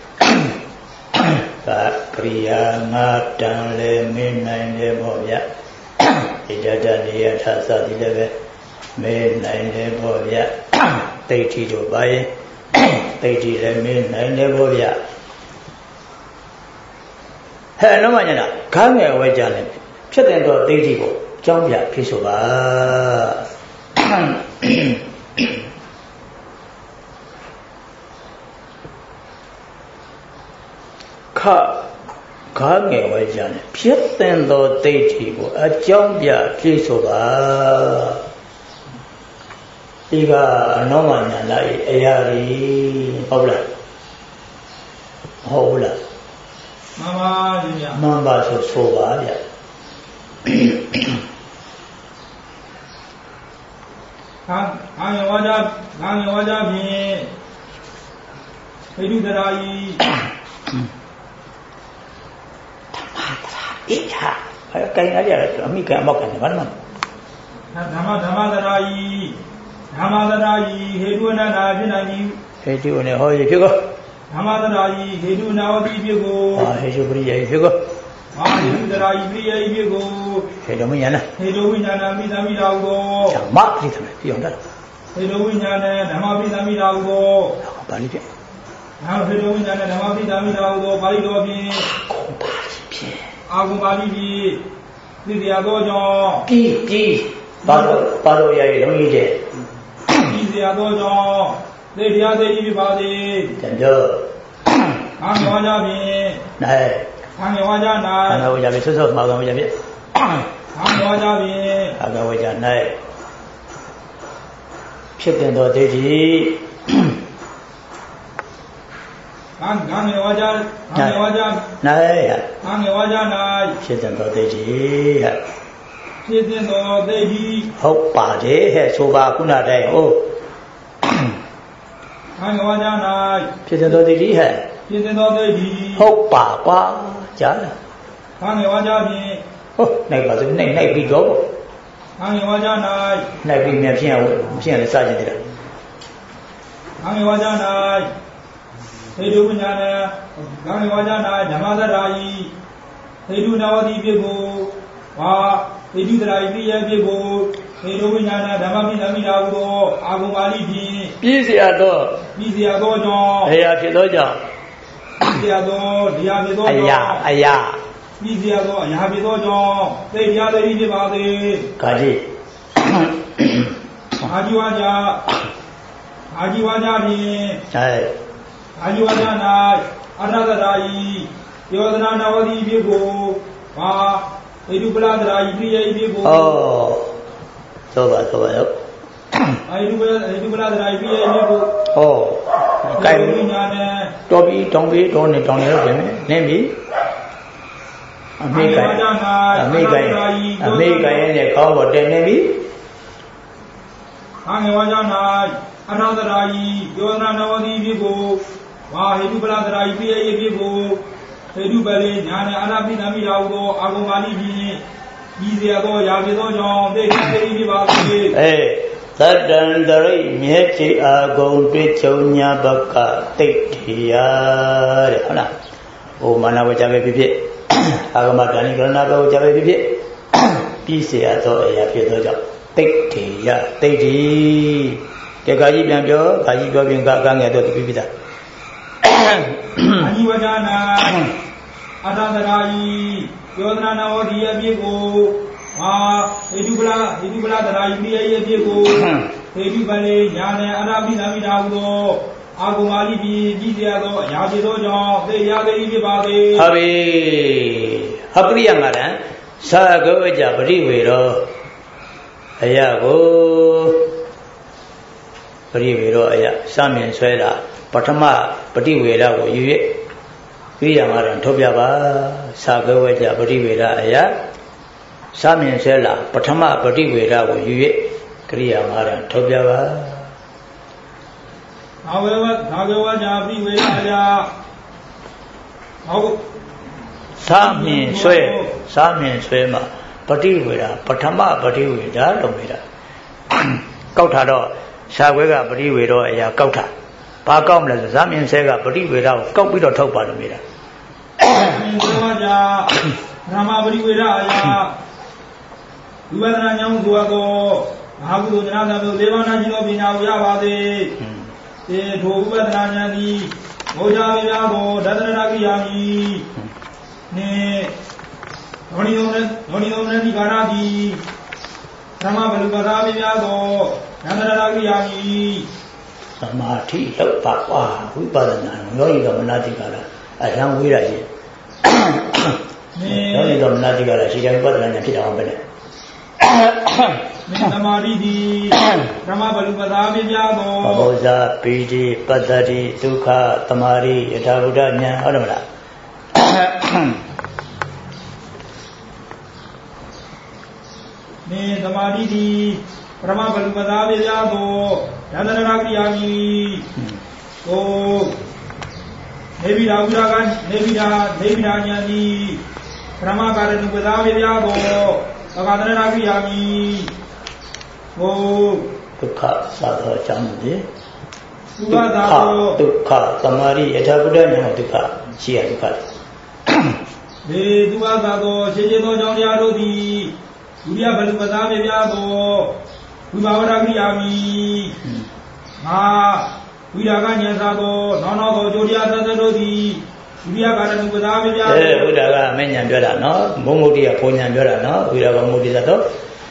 သာကရိယာငါတန်လေမင်းနိုင်တယ်ပေါ့ဗျာဣဒတနေယထသတိလည်းပဲမင်းနိုင်တယ်ပေါ့ဗျာတိဋ္ဌိတို့ပါရင်တိဋ္ဌိလည်းမင်းနိုင်တယ်ပေါ့ဗျာဟဲ့လုံးဝညတာခါငယ်ဝဲကြတယ်ဖြစ်တဲ့တော့တိဋ္ဌိကိုအကြောင်းပြဖြစ်ဆိုပါခခါငယ်ဝဲကြတယ်ဖြစ်တဲ့တော့တိဋ္ဌိကိုအကြောင်းပြဖြစ်ဆိုပါဒီကအနောမညာလိုက်အရာကြီးဟုတ်လားဟုတ်လားမ Mama, Mamba so soba, yeah. Hang your water, hang your water, me. They do that I eat her. I can't make a mock and one month. Nama Dama that I Nama that I hedu and I didn't hate you in a hole if you go. Nama that I hedu now if you go. I hate you pretty if you go. I hedu that I free if you go. Hedomiana. Hedoina Midamidago. Mark it beyond that. Hedoina Namabidamidago. Balibi. Now Hedoina Namabidamidago, Balidobi. Agumalibi. Lidiadojo. P. P. Paro, Paro, I don't eat it. Lidiadojo. Lidiadi Badi. Tender. I'm Wajabi. Nay. I'm Wajana. I know Yabi Susan, Magan Yabi. I'm Wajabi. I know Wajan Nay. Chicken or Deji. I'm Wajan. I'm Wajan. Nay. I'm Wajana. Chicken or Deji. Chicken or Deji. Hope Badi, so Bakuna Day. Oh. I'm Wajana. Chicken or Deji. Chicken or Deji. Hope Papa. Jana. I'm Wajabi. Oh, never the name, never be double. I'm Wajana. Never be me a piano sergeant. I'm Wajana. They do Nana. I'm Wajana. Namada Rai. They do now the people. Ah, they do the idea people. They do Nana. Damabi Namidago. Agumali. Easy at all. Easy at all. Hey, I feel no Aya, aya. Easy as all, you have it all. They are the easy about it. Kaji. Ajiwaja. Ajiwaja. Hey. Ajiwaja. Another Rai. You are the Navadi Bigo. Ah, they do blood Rai. Bigo. Oh. So bad, so bad. I do blood Rai. Bigo. Oh. Toby, Tommy, don't it on your name me? America, America, America, and a cow or ten maybe? Angawajana, another Rai, Yona Navadi Bigo, Wah, he do blood Rai. Bigo, they do belly, Nana Arabi Namidago, Agumali, easy ago, Yavido, they can't be about it. Hey. That done the right, Mieti are going to Chonia Baka, take here. Oh, Manawajave Bibi, Agamatani Granada, Jave Bibi, P C at all, a Piato, take here, take the Gaji Banjo, Gaji Gobin Gagang at the Bibita. Aniwajana, Adanarai, Yodana or the Abigo. Ah, Edubla, Edubla, the Rai, Diego, Edubale, Yana, Arabi, Namidago, Agumali, Gidiago, Yajido, the Yadi Badi. Hurry, Hurry, Amara, Sago, Jabri, Vero, Ayago, Rivero, Aya, Samin Sweda, Patama, Pati Vera, you Yamar and Tobiaba, Sago, Jabri, Vera, Aya. Samin Sella, Patama, Pati Vera, you Kriya Maran, Tobiava. However, Tagawa Jabri, Vera, Samin Swe, Samin Swema, Pati Vera, Patama, Pati Vera, Lomira. Kautado, Sagwega, Pati Vera, Kauta. Pakam, Samin Sega, Pati Vera, Kaupito Topa, Ramabri Vera. You are not young to go. How do you not know Devana Jobina Yavade? Eh, Toguanani, Ojaviabo, Dadanagi, Ne, Noni Garadi, Ramabalugarabo, Dadanagi, Samati, Papa, who Badana, no, you don't Natigara, a young Wira. No, you don't Natigara, she can put an empty. Namaridi, Ramabalugadami Yabo, Babosa, Piji, Padari, Duka, Tamari, Yataruda, Adamara. နေသမာဓိတိပရမဘလူပသာပြပြသောယန္တနာကရိယာမိကိုနေဗိဓာဝိရာကနေဗိဓာနေဗိဓာညာတိပရမကာရဏုပသာပြပြသောသက္ကတနာကရိယာမိကိုဒုက္ခသာသောအကြောင်းတွေဒုက္ခသာသောဒုက္ခသမာဓိအထာဘုဒ္ဓဉာဏ်ဒုက္ခရှိရဒုက္ခလေဒုက္ခသာသောရှင်းရှင်းသောကြောင့်တရားတို့သည်ဒုတိယဘလူပသာပြပြသောဝိဘာဝရကရိယာမိငါဝိရာဂဉာဏ်သာသောနောင်နောသောကြိုတရားသတ္တတို့သည်ဒုတိယကာရဏုပသာပြပြအဲဝိရာဂအမေဉာဏ်ပြောတာနော်မုံမုတ်တိကဘုံဉာဏ်ပြောတာနော်ဝိရာဂမုတ်တိသတော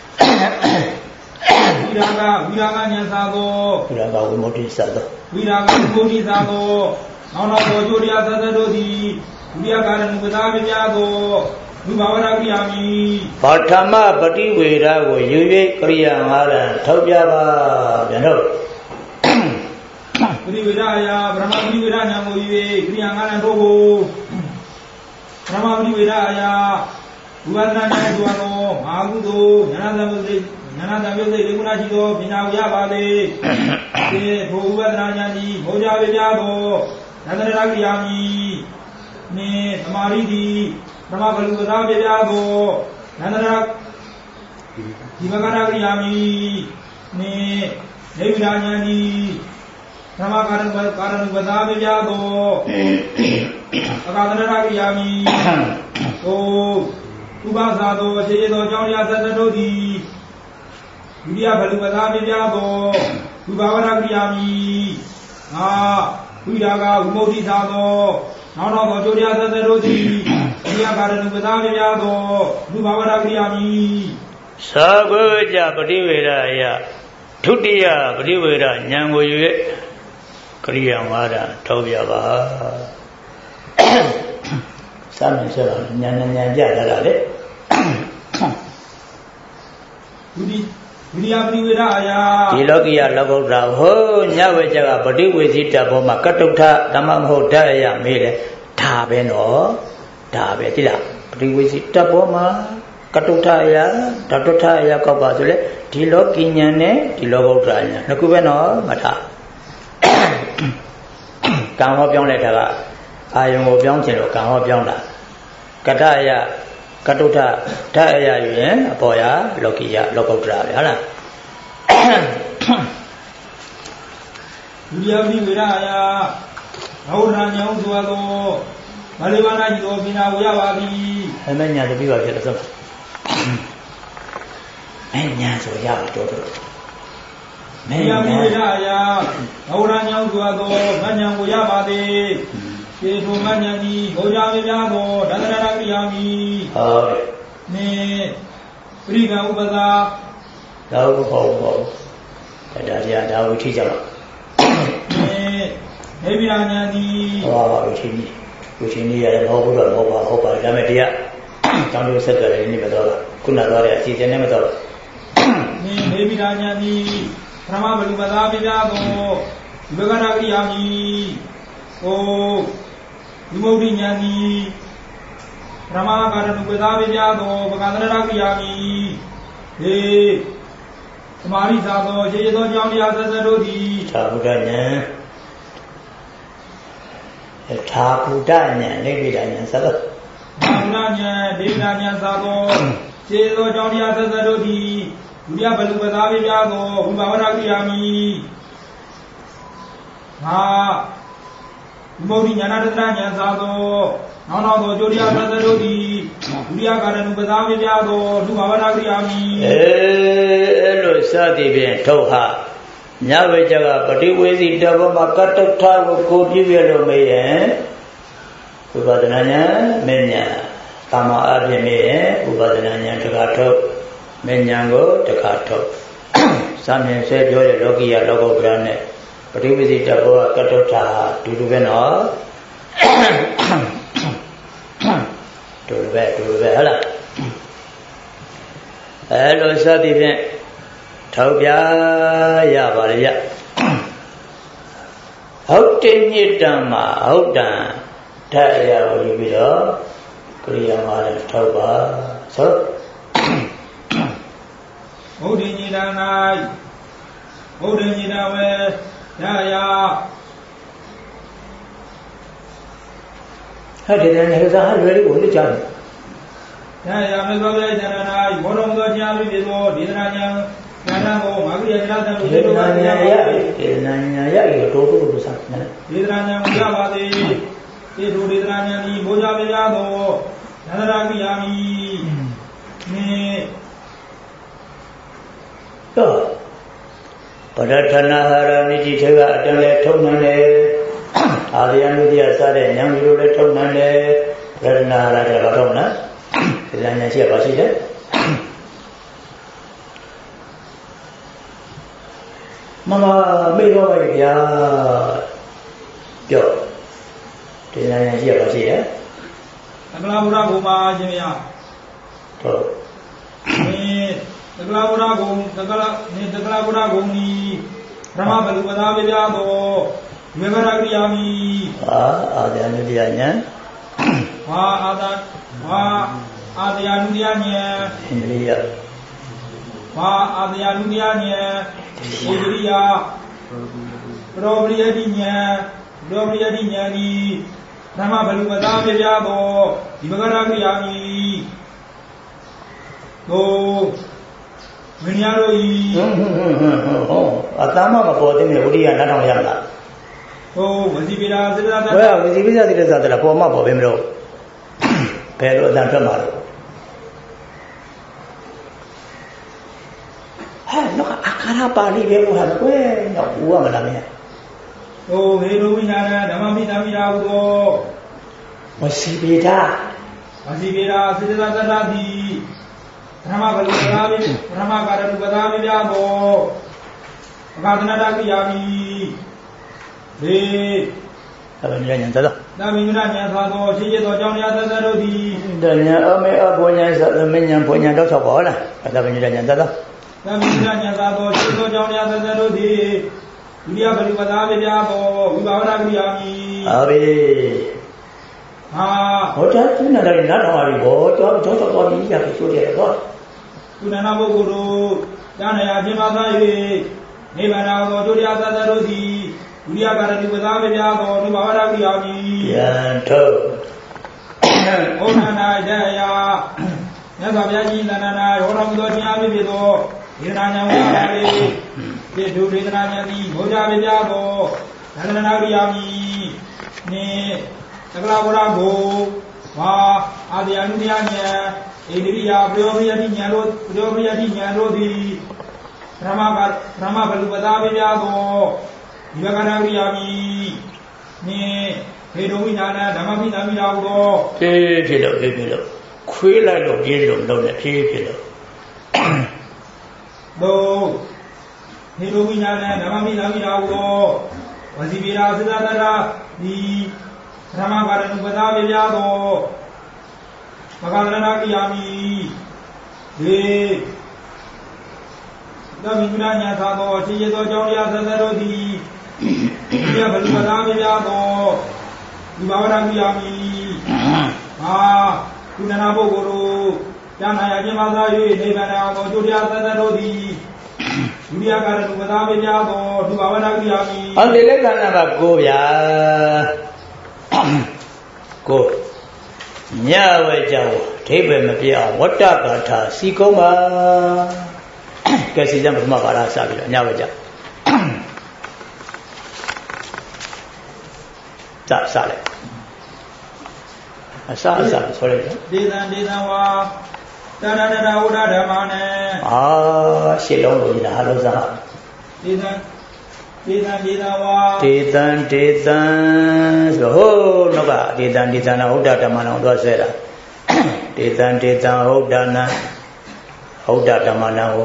ဝိရာဂဝိရာဂဉာဏ်သာသောဝိရာဂဝိမုတ်တိသတောဝိရာဂဝိမုတ်တိသာသောနောင်နောသောကြိုတရားသတ္တတို့သည်ဒုတိယကာရဏုပသာပြပြသောဝိဘာဝရကရိယာမိပထမပฏิဝေဒကိုယူ၍ကရိယာငါးရံထောက်ပြပါပြန်တော့ပฏิဝေဒအရာဗြဟ္မပฏิဝေဒဉာဏ်ကိုယူ၍ကရိယာငါးရံတို့ကိုဗြဟ္မပฏิဝေဒအရာဝိပဿနာဉာဏ်ဆိုသောမဟာကုသိုလ်ဉာဏ်သံယုတ်ဉာဏ်သံယုတ်စိတ်ဒီကုဏရှိသောပညာကိုရပါလေဒီထိုဝိပဿနာဉာဏ်ကြီးမောကြပြပြသောသန္တရကရိယာမိနှင့်သမာဓိတိပရမဘလူပသာပြပြသောနန္ဒရာဒီမဂရကရိယာမိနှင့်နေဗိဓာဉာဏ်ကြီးပရမကာရဏကာရဏုပသာပြပြသောအကာသရကရိယာမိသို့ဥပသာသောအခြေရသောအကြောင်းတရားသတ္တတို့သည်ဒုတိယဘလူပသာပြပြသောဝိဘာဝရကရိယာမိငါဝိရာဂဝိမုတ်တိသာသောနောက်တော့သောကြိုတရားသတ္တတို့သည်ဒုတိယကာရဏုပသာပြပြသောဝိဘာဝရကရိယာမိသာဂုကြပฏิဝေဒအယဒုတိယပฏิဝေဒဉာဏ်ကိုယူ၍ကရိယာငါးရံထောက်ပြပါစာမင်းဆိုတော့ဉာဏ်ဉာဏ်ကြတာလေဒုတိဒုတိယပฏิဝေဒအယဒီလောကီယလောကုတ္တရာဟောညဝေကြကပฏิဝေစီတဘောမှာကတ္တုထဓမ္မမဟုတ်ဓာတ်အယမေးတယ်ဒါပဲနော်ဒါပဲသိလားပฏิဝေစီတဘောမှာကတ္တုထအယဓာတုထအယကောက်ပါဆိုလေဒီလောကီဉာဏ်နဲ့ဒီလောကုတ္တရာဉာဏ်နှစ်ခုပဲနော်မထားကံဟောပြောင်းလိုက်တာကအာယုံကိုပြောင်းခြင်းလို့ကံဟောပြောင်းတာကတ္တအယကတ္တုထဓာတ်အယယူရင်အပေါ်ရလောကီယလောကုတ္တရာပဲဟုတ်လားဒုတိယပฏิဝေဒအယဘောဓဉာဏ်ဆိုသောမလေးပါးနာရှိသောပညာကိုရပါသည်အမညာတပြီးပါဖြစ်လို့ဆိုမညာဆိုရပါတော့တော့မညာပฏิဝေဒအယဘောဓဉာဏ်ဆိုသောမညာကိုရပါသည်ေထိုမဉ္ဇဉ်ဤဘောဇာပြပြသောဒန္တရကရိယာမိဟုတ်တယ်နေပရိကဥပသာဒါဟုတ်ဟုတ်ဟုတ်ဒါတရားဒါဝိထိကြပါနေနေဗိဓာဉာဏ်ဤဟောဝိထိကြီးဝိထိကြီးရတယ်မဟုတ်ဘူးတော့မဟုတ်ပါဟုတ်ပါဒါပေမဲ့တရားတောင်းလို့ဆက်ကြတယ်ဒီနေ့မတော်လားခုနသွားတဲ့အစီအစဉ်နဲ့မတော်လားနေနေဗိဓာဉာဏ်ဤပရမဘလူပသာပြပြသောဝိကရကရိယာမိဟိုဝိမု ക്തി ဉာဏ်ဤပရမကာရဏုပသာပြပြသောပကန္တရကရိယာမိဟေသမာရိသာသောခြေသောကြောင့်တရားသစ္စာတို့သည်သာဘုဒ္ဓဉာဏ်သာဘုဒ္ဓဉာဏ်နိဗ္ဗာန်ဉာဏ်သဘောသာဘုဒ္ဓဉာဏ်ဒေဝဉာဏ်သာသောခြေသောကြောင့်တရားသစ္စာတို့သည်ဒုတိယဘလူပသာပြပြသောဝိဘာဝရကရိယာမိငါဝိမု ക്തി ဉာဏတတဉာဏ်သာသောနောက်နောက်သောကြိုတရားသစ္စာတို့သည်ဒုတိယကာရဏုပသာပြပြသောဒုဘာဝရကရိယာမိအဲအဲ့လိုစသည်ဖြင့်ထုတ်ဟာညဝေကြကပฏิဝေစီတဘောမှာကတ္တုထကိုကိုပြည့်ပြည့်လို့မေးရင်ဥပဒနာဉာဏ်မဉ္ဇဉ်ကာမအပြင်မေးရင်ဥပဒနာဉာဏ်တခါထုတ်မဉ္ဇဉ်ကိုတခါထုတ်စာမြင်ဆဲပြောတဲ့လောကီယလောကုတ္တရာနဲ့ပฏิဝေစီတဘောကကတ္တုထဟာဒူတူပဲနော်ဒူတူပဲဒူတူပဲဟုတ်လားအဲလိုစသည်ဖြင့်ထောက်ပြရပါလေဗျဟုတ်တိညိတံမှာဟုတ်တံဓာတ်အရာကိုယူပြီးတော့ရိယာမှာလည်းထောက်ပါဆိုဘုဒ္ဓညိတ၌ဘုဒ္ဓညိတဝေရယဟဲ့ဒီနေ့ဟေစားလွယ်လေးကိုလက်ချတယ်ရယမေသောပြေတရဏ၌ဘောလုံးသောကြားပြီးပြေသောဒေသနာညာဉာဏ်ကိုမာဂရိယဉာဏ်တို့ဒေသနာညာရဒေသနာညာရရတော့တို့တို့စားတယ်ဒေသနာညာကိုရပါသည်ဒီတို့ဒေသနာညာဤဘောကြပြရသောနန္ဒရာကိယာမိနေတော့ပရထနာဟာရနိတိထေကအတန်လဲထုံနှံတယ်အာရယနုတိယစားတဲ့ဉာဏ်မျိုးလည်းထုံနှံတယ်ပရထနာဟာရတဲ့ဘာထုံနှံဒီဉာဏ်ရှိရပါရှိတယ်မမမေ့တော့ပါဗျာပြောဒီဉာဏ်ရှိရပါရှိတယ်သက္ကလာဘုရားဘုမာခြင်းရဟုတ်သက္ကလာဘုရားဂုံသက္ကလာနေသက္ကလာဘုရားဂုံဤဓမ္မဘလူပသာပြပြသောမေဝရကိယာမိဟာအာဒယနုတယဉာဏ်ဟာအာဒဟာအာဒယနုတယဉာဏ်ဣန္ဒြိယဟာအာဒယနုတယဉာဏ်ဣန္ဒြိယပရောပရိယတိဉာဏ်ပရောပရိယတိဉာဏ်ဤဓမ္မဘလူပသာပြပြသောဒီမဂရကိယာမိသို့မင်းရတို့ဤဟွန်းဟွန်းဟွန်းဟွန်းဟောအတမ်းမမပေါ်တဲ့ဝိရိယနားထောင်ရမလားဟိုဝစီပိရာသေရတာဘယ်ဝစီပိရာသေရတာတလားပေါ်မပေါ်ပဲမလို့ဘယ်လိုအတန်ထွက်မှာလို့ဟဲ့တော့အခါရပါဠိပဲလို့ဟာကွယ်တော့ဦးရမလားမင်းဟိုဟေလိုဝိညာဏဓမ္မမိသမိရာဟုသောဝစီပိရာဝစီပိရာသေရတာတတာတိဓမ္မဘလူပသာမိဓမ္မကာရလူပသာမိပြသောအကာသနာတကိယာမိလေအဘိညာဉာဏ်သောသာမိဉာဏ်ဉာဏ်သာသောရှိရသောကြောင့်တရားသသတို့သည်တဉာဏ်အမေအဘောဉာဏ်သမဉာဏ်ဘုံဉာဏ်တော့၆ပါဟုတ်လားသာမိဉာဏ်ဉာဏ်သောသာမိဉာဏ်ဉာဏ်သာသောရှိသောကြောင့်တရားသသတို့သည်ဒုတိယဘလူပသာမိပြသောဝိဘာဝနာကိယာမိအာဘိဟာဟောတာသူနာတယ်နားထောင်ပါပြီဘောကြောက်ကြောက်တော့ပြီးရပြီဆိုတယ်တော့သူနာနာပုဂ္ဂိုလ်တို့ဉာဏ်ရာခြင်းပါသာ၍နိဗ္ဗာန်သောဒုတိယသတ္တတို့သည်ဒုတိယကာရတိပသာမပြသောနိဗ္ဗာန်ရာကိယာမိယံထုတ်ဩနာနာယယမြတ်စွာဘုရားကြီးသန္တာနာဟောတော်မူသောတရားဖြစ်ဖြစ်သောဒေသနာဉာဏ်ဝါပါလေဒီဒုဒေသနာဉာဏ်သည်ဘောဓမပြသောသန္တနာကိယာမိနေသက္ကလာဝရကိုဘာအာဒီယနုတယဉာဏ်ဣန္ဒြိယပရောပရိယတိဉာဏ်တို့ပရောပရိယတိဉာဏ်တို့သည်ဓမ္မကဓမ္မဘလူပသာပြပြသောဒီဘဂနာကိယာမိနေဘေဒုဝိနာနဓမ္မပိသမိရာဟုသောဖြည်းဖြည်းလို့ဖြည်းဖြည်းလို့ခွေးလိုက်လို့ပြေးလို့လုံးနဲ့ဖြည်းဖြည်းလို့သို့ဘေဒုဝိနာနဓမ္မပိသမိရာဟုသောဝစီပိရာသစ္စာတရာဒီဓမ္မကာရဏုပသာပြပြသောမဂ္ဂလနာကိယာမိဒေသမိဉာဏ်ဉာဏ်သာသောရှိရသောကြောင့်တရားသသတို့သည်ဒီဘလူပသာပြပြသောဒီဘာဝနာကိယာမိဟာသူနာပုဂ္ဂိုလ်တို့ဉာဏ်ရခြင်းပါသာ၍နိဗ္ဗာန်သောကျိုးတရားသသတို့သည်ဒုတိယကာရဏုပသာပြပြသောဒီဘာဝနာကိယာမိဟောလေလေကဏ္ဍကကိုဗျာကိုညဝဲကြောင့်ဒိဗ္ဗေမပြအောင်ဝတ္တကာထာစီကုံးပါကဲစီစံပထမပါလာစပြီးတော့ညဝဲကြောင့်စစလိုက်အစအစဆိုလိုက်ဒေသံဒေသံဝါတရဏရဝဒဓမ္မနဲ့အာရှင်းလုံးလို့ဒီလားလို့စားဒေသံဒေသံဒေသဝါဒေသံဒေသံဆိုဟိုးနောက်ကဒေသံဒေသနာဟုတ်တာဓမ္မနာတော့ဆဲတာဒေသံဒေသံဟုတ်တာနာဟုတ်တာဓမ္မနာဟော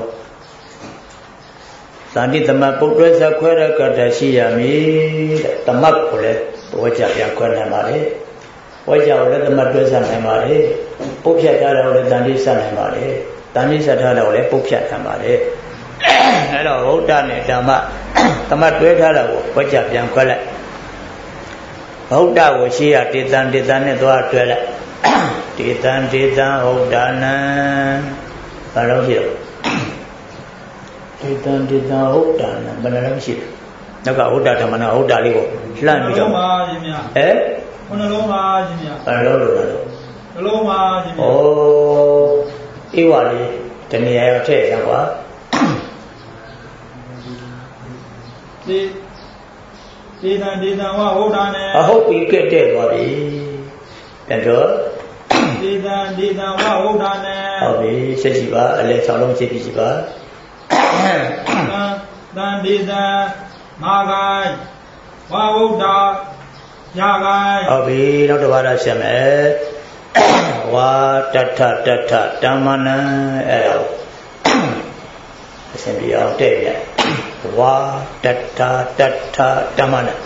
သန္တိသမတ်ပုတ်တွဲစခွဲရကတရှိရမည်တဲ့သမတ်ကိုလည်းဝကြပြန်ခွဲနိုင်ပါလေဝကြကိုလည်းသမတ်တွဲစနိုင်ပါလေပုတ်ဖြတ်ထားတာကိုလည်းသန္တိဆက်နိုင်ပါလေသန္တိဆက်ထားတာကိုလည်းပုတ်ဖြတ်နိုင်ပါလေအဲ့တော့ဟုတ်တာနဲ့ဓမ္မသမတ်တွဲထားတာကိုဝကြပြန်ခွဲလိုက်ဗုဒ္ဓကိုရှိရတေတံတေတံနဲ့သွားတွဲလိုက်ဒေတံဒေတံဟုတ်ဒါနံဘာလို့ရှိတော့ဒေတံဒေတံဟုတ်ဒါနံဘယ်နှလုံးရှိလဲနောက်ကဟုတ်တာဓမ္မနာဟုတ်တာလေးကိုလှမ်းပြီးတော့ပါရှင်ဗျာဟဲ့ခုနှလုံးပါရှင်ဗျာဘယ်လိုလုပ်လဲနှလုံးပါရှင်ဗျာဩအေးဝါလေးတနည်းရထည့်ရကွာဒီဒေတံဒေတံဝဟုတ်တာနဲ့အဟုတ်ပြီကဲ့တဲ့သွားပြီပြန်တော့ဒေတံဒေတံဝဟုတ်တာနဲ့ဟုတ်ပြီဆက်ကြည့်ပါအလဲ၆လုံးချက်ကြည့်ပါတံဒေတံမာဂိုင်းဝဟုတ်တာညာဂိုင်းဟုတ်ပြီနောက်တစ်ပါးတော့ဆက်မယ်ဝါတထတထတမ္မနံအဲ့ဒါအစဉ်ပြအောင်တဲ့ပြဝါတထတထတမ္မနံ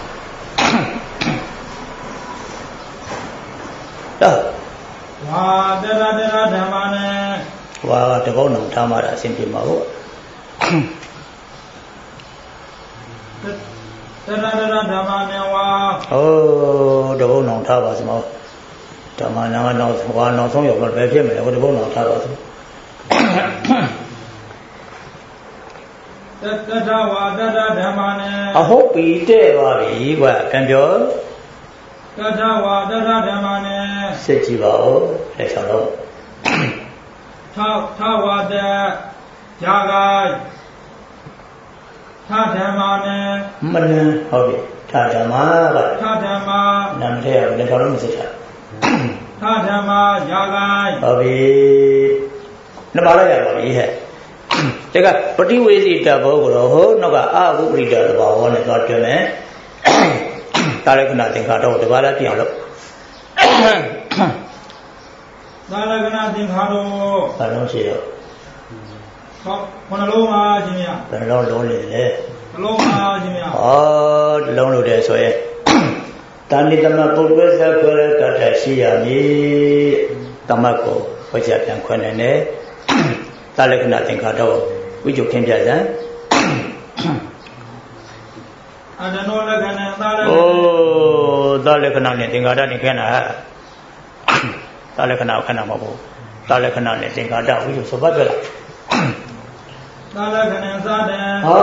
တော့ဝါတထတထဓမ္မနံဝါတကုန်းလုံးထားမှတာအစဉ်ပြမှာဟုတ်တထတထဓမ္မနံဝါဟိုတကုန်းလုံးထားပါစမောဓမ္မနာကတော့ဝါနောက်ဆုံးရောက်တော့ပဲဖြစ်မယ်ဟိုတကုန်းလုံးထားပါစတတထဝါတထဓမ္မနံအဟုတ်ပြီတဲ့ပါပြီကွာပြန်ပြောတထဝါတထဓမ္မနံစစ်ကြည့်ပါဦးလက်ဆောင်တော့ထထဝါတဇာဂိုင်းထဓမ္မနံမနံဟုတ်ပြီထဓမ္မကထဓမ္မနာမထဲလက်ဆောင်တော့မစစ်ချထဓမ္မဇာဂိုင်းဟုတ်ပြီနှစ်ပါးလိုက်ရပါပြီဟဲ့တကပฏิဝေစီတဘောကိုတော့ဟိုနောက်ကအာဟုပရိဒတဘာဝနဲ့သွားပြောမယ်တာလက္ခဏာသင်္ခါတော့တပါးလည်းပြအောင်လို့တာလက္ခဏာသင်္ခါတော့ဘာလို့ရှိတော့ဟောခဏလုံးပါရှင်ဗျာဘယ်လုံးလုံးလေလေနှလုံးပါရှင်ဗျာဩတလုံးလို့တယ်ဆိုရင်တဏိတမပုပ္ပဇ္ဇခွဲရတတ်ရှိရမည်တမတ်ကိုဝိဇ္ဇပြန်ခွဲနိုင်တယ်တာလက္ခဏာသင်္ခါတော့ဝိကျုခင်းပြစံအတနောလက္ခဏာတာလက္ခဏာအိုးတာလက္ခဏာနဲ့သင်္ခါရနဲ့ခင်းတာတာလက္ခဏာခဏမဟုတ်ဘူးတာလက္ခဏာနဲ့သင်္ခါရဝိကျုဆိုပတ်ပြလားတာလက္ခဏာသာတံဟော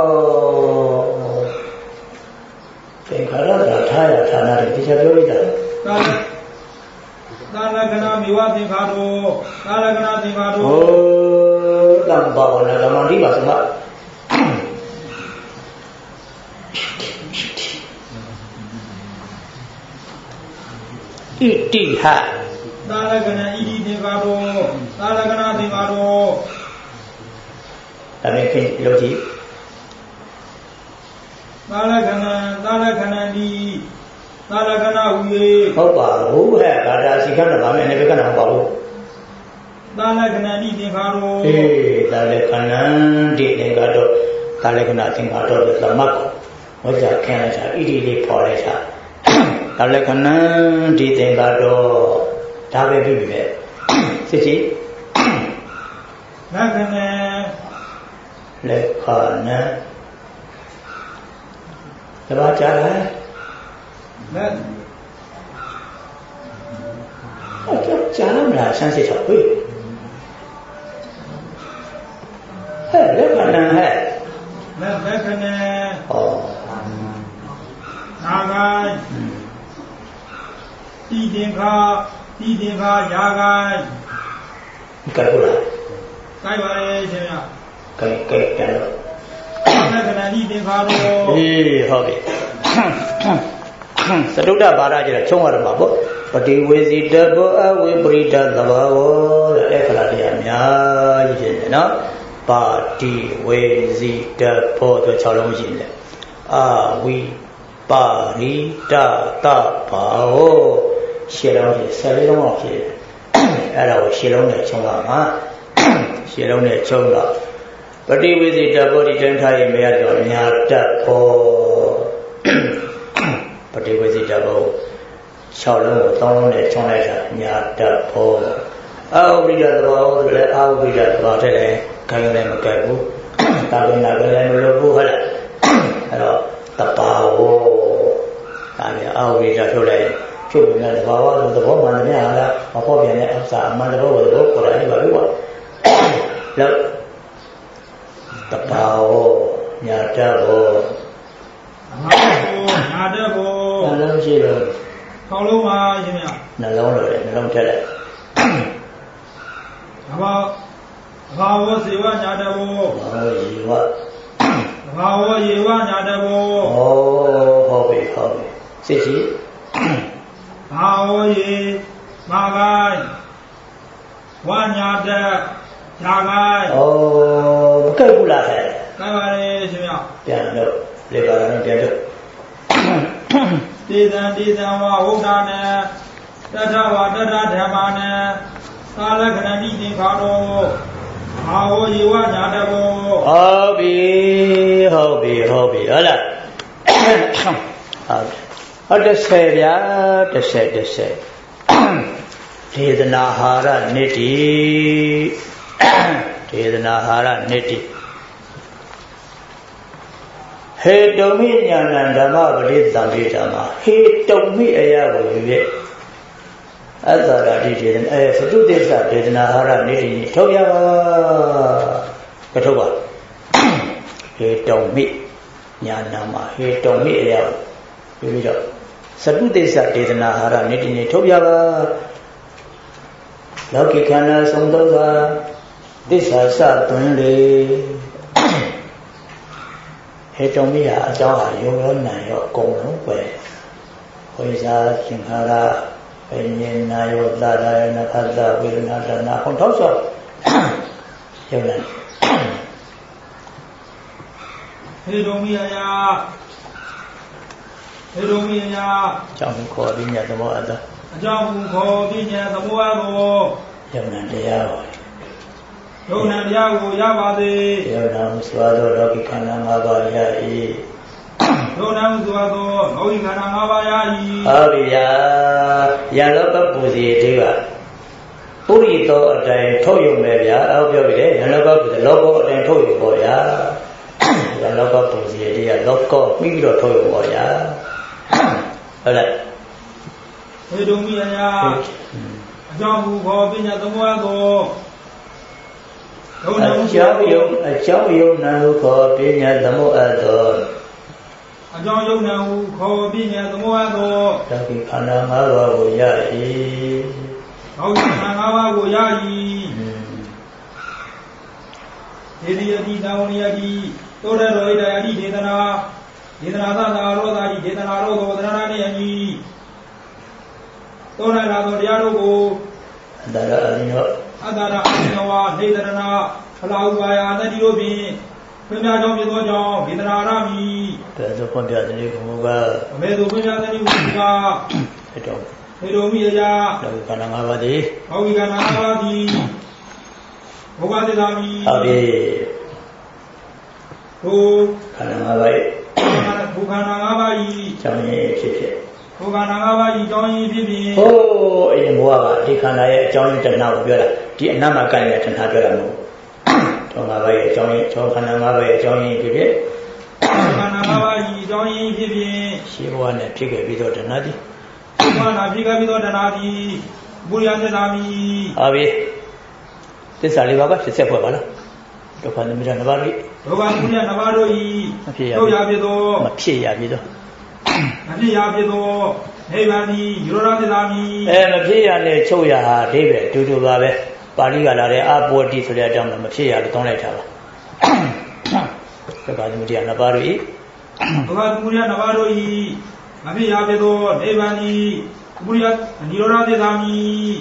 သင်္ခါရတာထားရဌာနတွေဒီချက်ပြောလိုက်တာတာလတာလက္ခဏာမိဝသင်္ခါရောတာလက္ခဏာသင်္ခါရောဟိုတံဘာဝနာဓမ္မတိပါစမဣတိဟတာလက္ခဏာဣတိသင်္ခါရောတာလက္ခဏာသင်္ခါရောဒါနဲ့ခင်လို့ကြည့်တာလက္ခဏာတာလက္ခဏာဒီတာလက္ခဏာဝီဟုတ်ပါဘူးဟဲ့ဒါဒါစီကံတော့ဗာမယ်အနေဘက်ကနော်မပါဘူးတာလက္ခဏာဒီသင်္ခါရောအေးတာလက္ခဏာဒီသင်္ခါတော့တာလက္ခဏာသင်္ခါတော့သမတ်ကိုဝိဇ္ဇခင်းလိုက်တာဣတိလေးပေါ်လိုက်တာတာလက္ခဏာဒီသင်္ခါတော့ဒါပဲပြီပဲစစ်ကြည့်လက္ခဏာလက်ခဏာတဘာကြလားလက်ဟုတ်ကြားမလားဆန်းစစ်ချောက်ပြီဟဲ့လက်ခဏာဟဲ့လက်လက်ခဏာဩနာဂိုင်းတိတင်္ခာတိတင်္ခာယာဂိုင်းကဲဟုတ်လားကဲပါရဲ့ရှင်ဗျာကဲကဲကဲတော့လက္ခဏာတိတင်္ခါရောအေးဟုတ်ပြီသတုတ္တဘာရကျတော့ချုံရမှာပေါ့ပတိဝေစီတဘောအဝိပရိဒသဘာဝတဲ့အဲ့ခလာတရားအများကြီးဖြစ်နေနော်ပါတိဝေစီတဘောဆို၆လုံးရှိတယ်အဝိပါရိတသဘာဝရှင်းလုံးရှင်း၁၄လုံးအောင်ဖြစ်အဲ့ဒါကိုရှင်းလုံးနဲ့ချုံရမှာရှင်းလုံးနဲ့ချုံတော့ပฏิဝိဇိတဘောဒီတန်ထားရင်မရတော့ညာတတ်ဘောပฏิဝိဇိတဘော၆လုံးကို၃လုံးနဲ့ချုံလိုက်တာညာတတ်ဘောအာဝိဒသဘောဆိုလည်းအာဝိဒသဘောတဲ့လည်းခိုင်းလည်းမကဲဘူးတာဝိနာကလည်းမလို့ဘူးဟုတ်လားအဲ့တော့တပါဝဒါလည်းအာဝိဒထုတ်လိုက်ချုပ်ပြန်တဲ့ဘာဝဆိုသဘောမှန်တယ်ဟာလားမပေါ်ပြန်တဲ့အပ်စာအမှန်တဘောကိုသဘောပေါ်တယ်ပါလို့ပေါ့လောက်တပါဝညာတဘောငါဘောညာတဘောနှလုံးရှိလို့ခေါင်းလုံးပါရှင်ဗျနှလုံးလို့လေနှလုံးထက်လိုက်ဘာဘာဝစေဝညာတဘောဘာဝရေဝဘာဝရေဝညာတဘောဩဟုတ်ပြီဟုတ်ပြီစစ်ရှိဘာဝရေမာဂိုင်းဝညာတညာဂိုင်းဩမကဲ့ဘူးလားခဲ့ကဲပါလေရှင်ဗျပြန်လို့လေပါတော့ပြန်လို့တေသံတေသံဝဟုတ်တာနဲ့တထဝတထဓမ္မနဲ့သာလခဏတိသင်္ခါတော်ဘာဝရေဝညာတဘောဟုတ်ပြီဟုတ်ပြီဟုတ်ပြီဟုတ်လားဟုတ်ဟုတ်တစ်ဆယ်ဗျာတစ်ဆယ်တစ်ဆယ်ဒေသနာဟာရနိတိဒေသနာဟာရနိတိဟေတုံမိညာဏဓမ္မပရိသံပိဓမ္မဟေတုံမိအရာကိုယူရဲ့အတ္တရာတိဒေသနာအဲသတုသစ္စာဒေသနာဟာရနိတိထုတ်ရပါကထုတ်ပါဟေတုံမိညာဏမှာဟေတုံမိအရာကိုယူပြီးတော့သတုသစ္စာဒေသနာဟာရနိတိနေထုတ်ရပါလောကိခန္ဓာသုံးသုံးပါးသစ္စာစသွင်းလေဟေတုံမိဟာအကြောင်းဟာယုံရောနာရောအကုန်လုံးပဲဝိဇာသင်္ခါရဝိညာဉ်နာယောသာရဏခတ္တဝေဒနာတဏဟောထောက်ဆော့ယုံနာဟေတုံမိအရာဟေတုံမိအရာအကြောင်းခေါ်ပြီးညသမောအတ္တအကြောင်းခေါ်ပြီးညသမောအတ္တယုံနာတရားပါယုံနာတရားကိုရပါစေယုံနာစွာသောလောကီခန္ဓာ၅ပါးရ၏ယုံနာစွာသောလောကီခန္ဓာ၅ပါးရ၏ဟုတ်ပြီဗျာယလောကပူစီတိကပုရိသောအတိုင်းထုတ်ယုံမယ်ဗျာအောက်ပြောပြီလေယလောကပူစီလောကောအတိုင်းထုတ်ယုံပေါ့ဗျာယလောကပူစီတိကလောကောပြီးပြီးတော့ထုတ်ယုံပေါ့ဗျာဟုတ်လားဟေတုံမိအရာအကြောင်းခေါ်ပညာသမောသောအကြောင်းယုံအကြောင်းယုံနာဟုခေါ်ပညာသမောအပ်သောအကြောင်းယုံနာဟုခေါ်ပညာသမောအပ်သောလောကီခန္ဓာ၅ပါးကိုရ၏လောကီခန္ဓာ၅ပါးကိုရ၏ဒေဒီယတိသာဝနိယတိသောရရောဣတယတိဒေသနာဒေသနာသသာရောသာတိဒေသနာရောသောသရဏနေယတိသောရလာသောတရားတို့ကိုအတ္တရအရိနောအတ္တရအရိနောဝနေတရဏဖလာဥပါယအတ္တိတို့ဖြင့်ဖွင့်ပြကြောင်းဖြစ်သောကြောင့်ဒေသနာရမည်ဘယ်သို့ဖွင့်ပြသနည်းကိုကဘယ်သို့ဖွင့်ပြသနည်းကိုကဟေတုံဟေတုံမိအရာလောကီခန္ဓာ၅ပါးသည်လောကီခန္ဓာ၅ပါးသည်ဘုရားသေသာမည်ဟုတ်ပြီဘုခန္ဓာ၅ပါးဘုခန္ဓာ၅ပါး၏ကျောင်းရင်းဖြစ်ဖြစ်ဘုခန္ဓာ၅ပါး၏ကျောင်းရင်းဖြစ်ဖြစ်ဟိုးအရင်ဘုရားကဒီခန္ဓာရဲ့အကြောင်းရင်းတဏှာကိုပြောတာဒီအနတ်မှာကံရဲ့တဏှာပြောတာမဟုတ်ဘူး၅ပါးရဲ့အကြောင်းရင်းကျောင်းခန္ဓာ၅ပါးရဲ့အကြောင်းရင်းဖြစ်ဖြစ်ခန္ဓာ၅ပါး၏အကြောင်းရင်းဖြစ်ဖြစ်ရှိဘဝနဲ့ဖြစ်ခဲ့ပြီးတော့တဏှာသည်ရှိဘဝနဲ့ဖြစ်ခဲ့ပြီးတော့တဏှာသည်ဘုရားသစ္စာမည်ဟုတ်ပြီသစ္စာလေးပါးကဖြစ်ဆက်ဖွဲ့ပါလားဒုက္ခသမုဒယနှစ်ပါးတို့ဒုက္ခသမုဒယနှစ်ပါးတို့၏မဖြစ်ရဖြစ်သောမဖြစ်ရဖြစ်သောမဖြစ်ရဖြစ်သောနိဗ္ဗာန်သည်ယူရသစ္စာမည်အဲမဖြစ်ရနဲ့ချုပ်ရဟာအဓိပ္ပာယ်တူတူပါပဲပါဠိကလာတဲ့အာဘောတိဆိုတဲ့အကြောင်းမဖြစ်ရလို့တောင်းလိုက်တာပါဒုက္ခသမုဒယနှစ်ပါးတို့၏ဒုက္ခသမုဒယနှစ်ပါးတို့၏မဖြစ်ရဖြစ်သောနိဗ္ဗာန်သည်ဘုရားနိရောဓသစ္စာမည်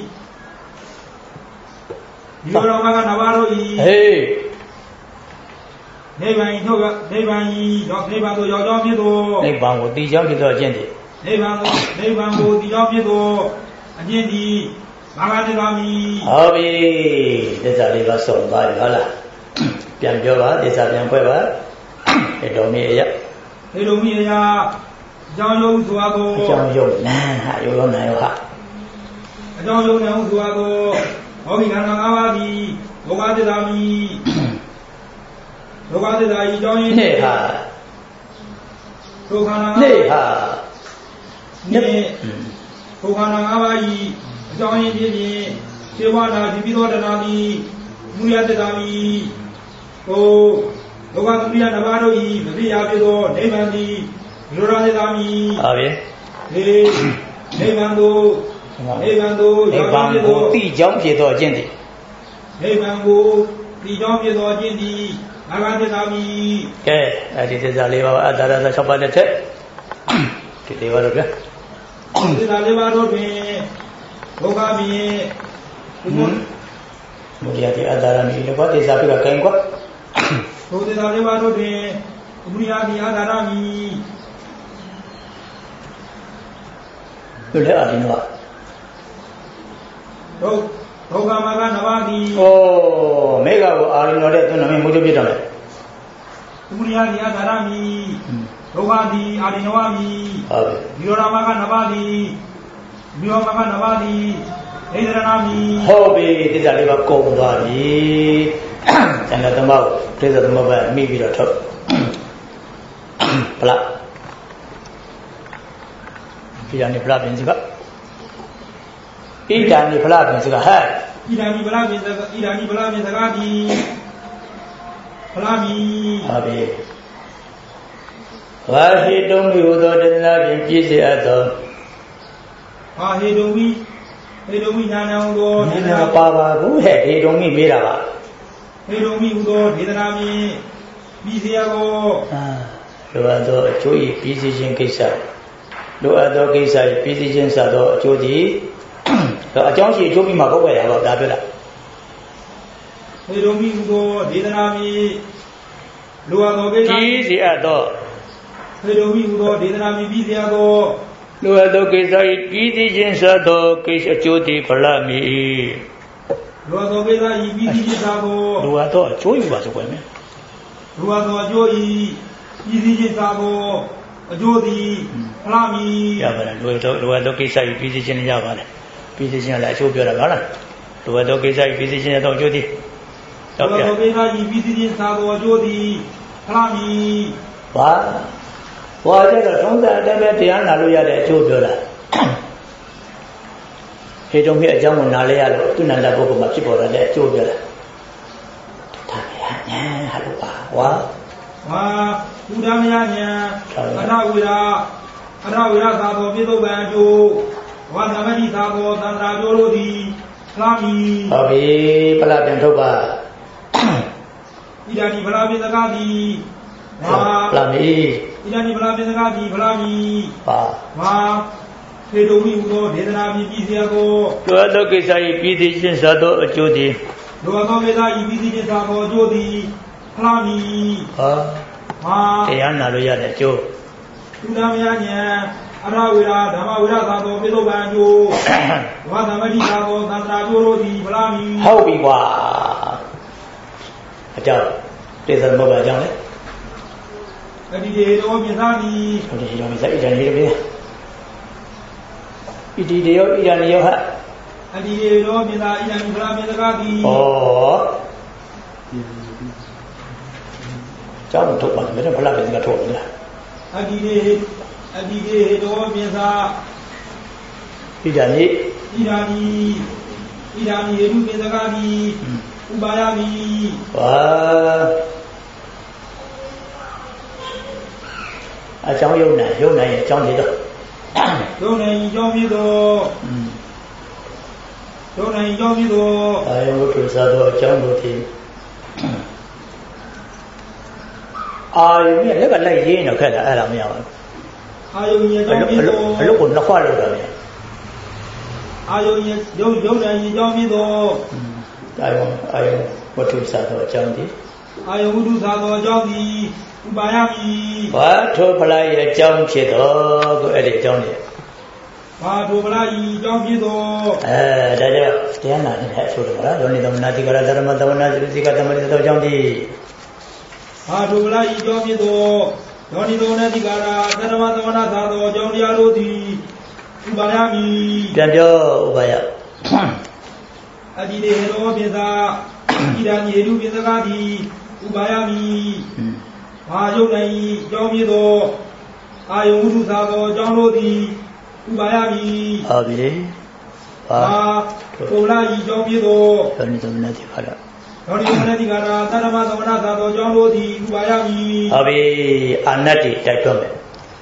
နိရောဓမဂ္ဂနှစ်ပါးတို့၏ဟေးနိဗ္ဗာန်ထုတ်နိဗ္ဗာန်ရောက်နိဗ္ဗာန်သို့ရောက်ကြောင်းဖြစ်သောနိဗ္ဗာန်ကိုတည်ကြောင်းဖြစ်သောအကျင့်သည်နိဗ္ဗာန်ကိုနိဗ္ဗာန်ကိုတည်ကြောင်းဖြစ်သောအကျင့်သည်ဘာသာသစ္စာမည်ဟုတ်ပြီသစ္စာလေးပါဆုံးသွားပြီဟုတ်လားပြန်ပြောပါသစ္စာပြန်ဖွဲ့ပါဟေတုံမိအယဟေတုံမိအယအကြောင်းယုံစွာကိုအကြောင်းယုံနာဟာယုံရောနာရောဟာအကြောင်းယုံနာဟုစွာကိုဟောဒီခန္ဓာ၅ပါးသည်ဘုရားသစ္စာမည်ဒုက္ခသစ္စာဤကြောင်းရင်းနဲ့ဟာဒုက္ခနာနဲ့ဟာနဲ့ထိုခန္ဓာ၅ပါး၏အကြောင်းရင်းဖြစ်ဖြင့်စေဝနာဒီပြီးသောတဏှာသည်မူရတ္တာမိကိုလောကသမီးနဘာတို့၏မသိရဖြစ်သောနိဗ္ဗာန်သည်လူရတ္တာမိဟုတ်ပြီဒီနိဗ္ဗာန်ကိုနိဗ္ဗာန်ကိုနိဗ္ဗာန်ကိုသိကြောင်းဖြစ်သောအကျင့်သည်နိဗ္ဗာန်ကိုသိကြောင်းဖြစ်သောအကျင့်သည်ငါးပါးတ္တာမိကဲအဲဒီသစ္စာလေးပါးအတ္တရသ၆ပါးတစ်ထက်ဒီလေးပါးတော့ဗျာသစ္စာလေးပါးတို့တွင်ဒုက္ခမြင်ဘုမမုဒိယတိအတ္တရမိလောကသစ္စာပြကံကွာဘုသစ္စာလေးပါးတို့တွင်မုဒိယတိအတ္တရမိတို့လည်းအတင်းတော့ဒုဒုက္ခမကနဝတိဩမေဃကိုအာရုံတော်တဲ့သူနာမည်မုဒိပြတော်လေမုဒိယတိအတ္တရမိဒုက္ခတိအာရိနဝမိဟုတ်ပြီဒီရောမကနဝတိဒီရောမကနဝတိဣဒရဏမိဟုတ်ပြီသစ္စာလေးပါးကုန်သွားပြီကျန်တဲ့သမဘောသစ္စာသမဘောမိပြီးတော့ထုတ်ဖလားဣဒာနိဖလားပြင်စကဣဒာနိဖလားပြင်စကဟဲ့ဣဒာနိဖလားပြင်စကဣဒာနိဖလားပြင်စကဒီဖလားမိဟုတ်ပြီဝါဟိတုံမိဟူသောတဏှာဖြင့်ပြည့်စုံအပ်သောဝါဟိတုံမိဟိတုံမိညာဏဟူသောဒေသနာပါပါဘူးဟဲ့ဟိတုံမိမေးတာပါဟိတုံမိဟူသောဒေသနာဖြင့်ပြည့်စုံသောအာလိုအပ်သောအကျိုး၏ပြည့်စုံခြင်းကိစ္စလိုအပ်သောကိစ္စ၏ပြည့်စုံခြင်းစသောအကျိုးသည်တော့အကြောင်းရှိအကျိုးပြီးမှပုတ်ပဲရတော့ဒါပြောတာဟိတုံမိဟူသောဒေသနာဖြင့်လိုအပ်သောကိစ္စပြည့်စုံအပ်သောဟိတုံမိဟူသောဒေသနာမြည်ပြီးစေသောလိုအပ်သောကိစ္စ၏ပြီးသိခြင်းစသောကိစ္စအကျိုးသည်ဖလားမည်လိုအပ်သောကိစ္စ၏ပြီးသိခြင်းစသောလိုအပ်သောအကျိုးယူပါဆိုကွယ်မယ်လိုအပ်သောအကျိုး၏ပြီးသိခြင်းစသောအကျိုးသည်ဖလားမည်ရပါတယ်လိုအပ်သောလိုအပ်သောကိစ္စ၏ပြီးသိခြင်းရပါတယ်ပြီးသိခြင်းလည်းအကျိုးပြောတာဟုတ်လားလိုအပ်သောကိစ္စ၏ပြီးသိခြင်းသောအကျိုးသည်လိုအပ်သောကိစ္စ၏ပြီးသိခြင်းစသောအကျိုးသည်ဖလားမည်ဘာဟောကြတော့သုံးသပ်အတည်းပဲတရားနာလို့ရတဲ့အကျိုးပြောတာဟေတုံမိအကြောင်းကိုနားလဲရလို့သူနန္ဒပုဂ္ဂိုလ်မှာဖြစ်ပေါ်လာတဲ့အကျိုးပြောတာဒါမရညာဟာလို့ပါဝါဝါဘုရားမယညာအရဝိရာအရဝိရာသာသောပြိသုဗ္ဗံအကျိုးဝါသမတိသာသောသန္တာကျိုးတို့သည်ဖလားမည်ဟုတ်ပြီဖလားပြန်ထုတ်ပါဣဒာတိဖလားပိသကတိဝါဖလားမည်ဣဒာနိဖလားပိသကတိဖလားမိပါမာသေတုံမိဟူသောဒေသနာမိပြီးစေသောလိုအပ်သောကိစ္စ၏ပြီးသိခြင်းစသောအကျိုးသည်လိုအပ်သောကိစ္စ၏ပြီးသိခြင်းစသောအကျိုးသည်ဖလားမိဟာမာတရားနာလို့ရတဲ့အကျိုးသုဒ္ဓမယဉာဏ်အရဝိရာဓမ္မဝိရာသာသောပိသုဗ္ဗံအကျိုးဝါသမတိသာသောသန္တာကျိုးတို့သည်ဖလားမိဟုတ်ပြီကွာအကြောင်းတေသမောကအကြောင်းလေအတိတေရောမြသာတိဟုတ်တယ်ရောမြသာဣဒံရေပဲဣတိတေရောဣဒံရေဟအတိတေရောမြသာဣဒံဖလားမြသကတိဩကျောင်းထုတ်ပါမယ်ဖလားမြသကထုတ်ပါလားအတိတေအတိတေရောမြသာဣဒံရေဣဒံဤဣဒံဤရုမြသကတိဥပါယမိဝါအကြောင်းယုံနိုင်ယုံနိုင်ရဲ့အကြောင်းတွေတော့ယုံနိုင်အကြောင်းပြီးတော့ယုံနိုင်အကြောင်းပြီးတော့အာယဝတ္ထုစားတော့အကြောင်းတို့ဒီအာယုံရဲ့လက်ကလိုက်ရင်းတော့ခက်တာအဲ့ဒါမရဘူးအာယုံရဲ့အကြောင်းပြီးတော့အလုပ်ကိုနှစ်ခွလောက်တာလေအာယုံရဲ့ယုံယုံနိုင်အကြောင်းပြီးတော့အာယုံအာယုံဝတ္ထုစားတော့အကြောင်းဒီအာယုံဝတ္ထုစားတော့အကြောင်းဒီဥပါယမိဘာထိုဖလားရဲ့အကြောင်းဖြစ်တော့ကိုအဲ့ဒီအကြောင်းလေဘာထိုဖလားဤအကြောင်းဖြစ်တော့အဲဒါကြောင့်တရားနာတဲ့အဆိုတော့လားယောနိသမနာတိကရဓမ္မသဝနာစိကသမရိသောအကြောင်းဒီဘာထိုဖလားဤအကြောင်းဖြစ်တော့ယောနိသမနာတိကရဓမ္မသဝနာသာသောအကြောင်းတရားတို့သည်ဥပါယမိပြန်ပြောဥပါယအတိတေရောပိသာဣဒံယေတုပိသကတိဥပါယမိဘာယုတ်နိုင်အကြောင်းဖြစ်သောအာယုဝတ္ထုသာသောအကြောင်းတို့သည်ဖဥပါယမီဟုတ်ပြီဟာပုံလာဤကြောင့်ပြသောယောနိသမနတိခါရယောနိသမနတိခါရသရမသမဏသာသောကြောင့်တို့သည်ဥပါယမီဟုတ်ပြီအာနတ္တိတိုက်တွန်းမယ်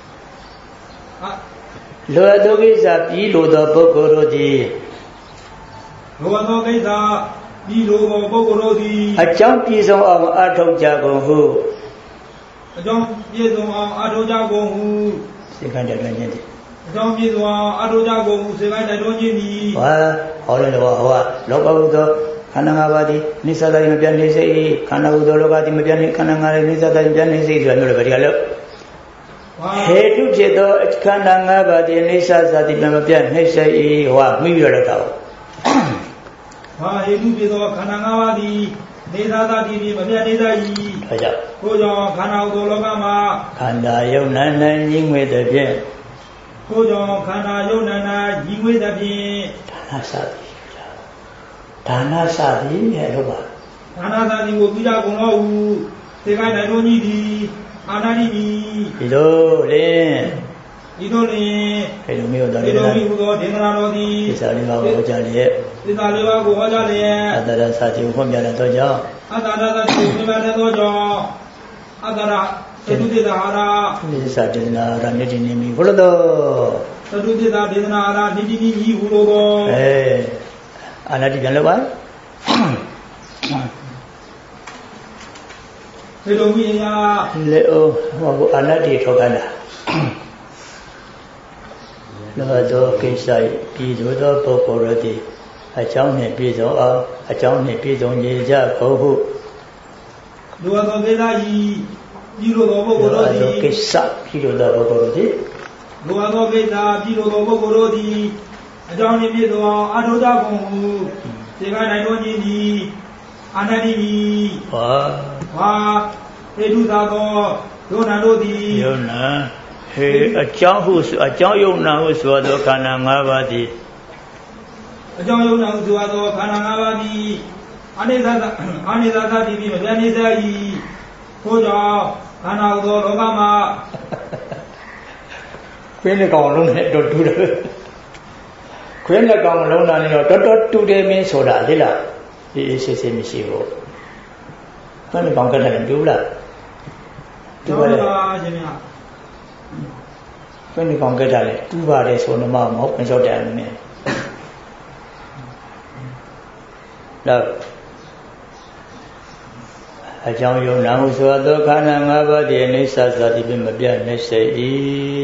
လောအပ်သောကိစ္စပြီးလိုသောပုဂ္ဂိုလ်တို့သည်လောအပ်သောကိစ္စပြီးလိုသောပုဂ္ဂိုလ်တို့သည်အကြောင်းပြည့်စုံအောင်အထောက်ကြကုန်ဟုအကြောင်းပြည့်စုံအောင်အထောက်ကြကုန်ဟုစေကံတည်းတွင်ခြင်းသည်အကြောင်းပြည့်စုံအောင်အထောက်ကြကုန်ဟုစေကံတည်းတွင်ခြင်းသည်ဟာဟောလည်းတော့ဟောလောကဟုသောခန္ဓာ၅ပါးသည်နိစ္စတိုင်းမပြတ်နေစေ၏ခန္ဓာဟုသောလောကသည်မပြတ်နေခန္ဓာ၅ပါးနိစ္စတိုင်းပြတ်နေစေဆိုတာမျိုးလည်းဗတိကလို့ဟေတုဖြစ်သောခန္ဓာ၅ပါးသည်အိဋ္ဌသတိမပြတ်နှိမ့်စေ၏ဟောမိရတော့တော့ဟာဟေတုဖြစ်သောခန္ဓာ၅ပါးသည်အိဋ္ဌသတိမပြတ်နေစေ၏ဒါကြောင့်ကိုကြောင့်ခန္ဓာဟုသောလောကမှာခန္ဓာယုံနာ၌ညီငွေသည်ဖြင့်ကိုကြောင့်ခန္ဓာယုံနာ၌ညီငွေသည်ဖြင့်ဒါနစသည်ဒါနစသည်ရဲ့လို့ပါဒါနစသည်ကိုပြုကြကုန်တော်ဟုစေကံ၌တို့ကြီးသည်အာနာတိတိဒီလိုလင်းဒီလိုလင်းဒီလိုမျိုးတော်ဒီလိုမျိုးသောဒေသနာတော်သည်သစ္စာလေးပါးကိုဟောကြားလျက်သစ္စာလေးပါးကိုဟောကြားလျက်အတ္တရစာတိကိုဖွင့်ပြတဲ့သောကြောင့်အတ္တရစာတိကိုဖွင့်ပြတဲ့သောကြောင့်အတ္တရသတုတိတာဟာရသစ္စာဒေသနာရမြင့်တင်နေပြီဘုလိုတော်သတုတိတာဒေသနာဟာရနိတိနိကြီးဘုလိုတော်အဲအာနာတိပြန်လို့ပါဒီလိုမြင်ရလေအိုဟောအာနတ္တိထောက်ခန္ဓာလောသောကိစ္စပြည်သို့သောပုဂ္ဂိုလ်တို့သည်အကြောင်းနှင့်ပြည့်စုံအောင်အကြောင်းနှင့်ပြည့်စုံရကြကုန်ဟုလောသောကိစ္စပြည်သို့သောပုဂ္ဂိုလ်တို့သည်ကိစ္စပြည်သို့သောပုဂ္ဂိုလ်တို့သည်လောသောကိစ္စပြည်သို့သောပုဂ္ဂိုလ်တို့သည်အကြောင်းနှင့်ပြည့်စုံအောင်အထောက်ကြကုန်ဟုစေကနိုင်တော်ကြီးသည်အာနတ္တိဟောဟာဟေတုသာသောယုံနာတို့သည်ယုံနာဟေအကြောင်းဟုအကြောင်းယုံနာဟုဆိုသောခန္ဓာ၅ပါးသည်အကြောင်းယုံနာဟုဆိုသောခန္ဓာ၅ပါးသည်အနိစ္စအနိစ္စသတိပြီးမပြတ်နေစေ၏ထို့ကြောင့်ခန္ဓာဟုသောလောကမှာခွင်းလက်ကောင်လုံးနဲ့တော့တူတယ်ခွင်းလက်ကောင်လုံးတာနဲ့တော့တော်တော်တူတယ်မင်းဆိုတာလေလားအေးအေးဆေးဆေးမရှိဘူးခွင်းလက်ကောင်ကလည်းတူလားတူပါလားရှင်ဗျာခွင်းလက်ကောင်ကလည်းတူပါတယ်ဆိုတော့မဟုတ်မလျှော့တယ်အနေနဲ့တော့အကြောင်းယုံနာဟုဆိုသောခန္ဓာ၅ပါးသည်အိဋ္ဌသတိဖြင့်မပြတ်နေစေ၏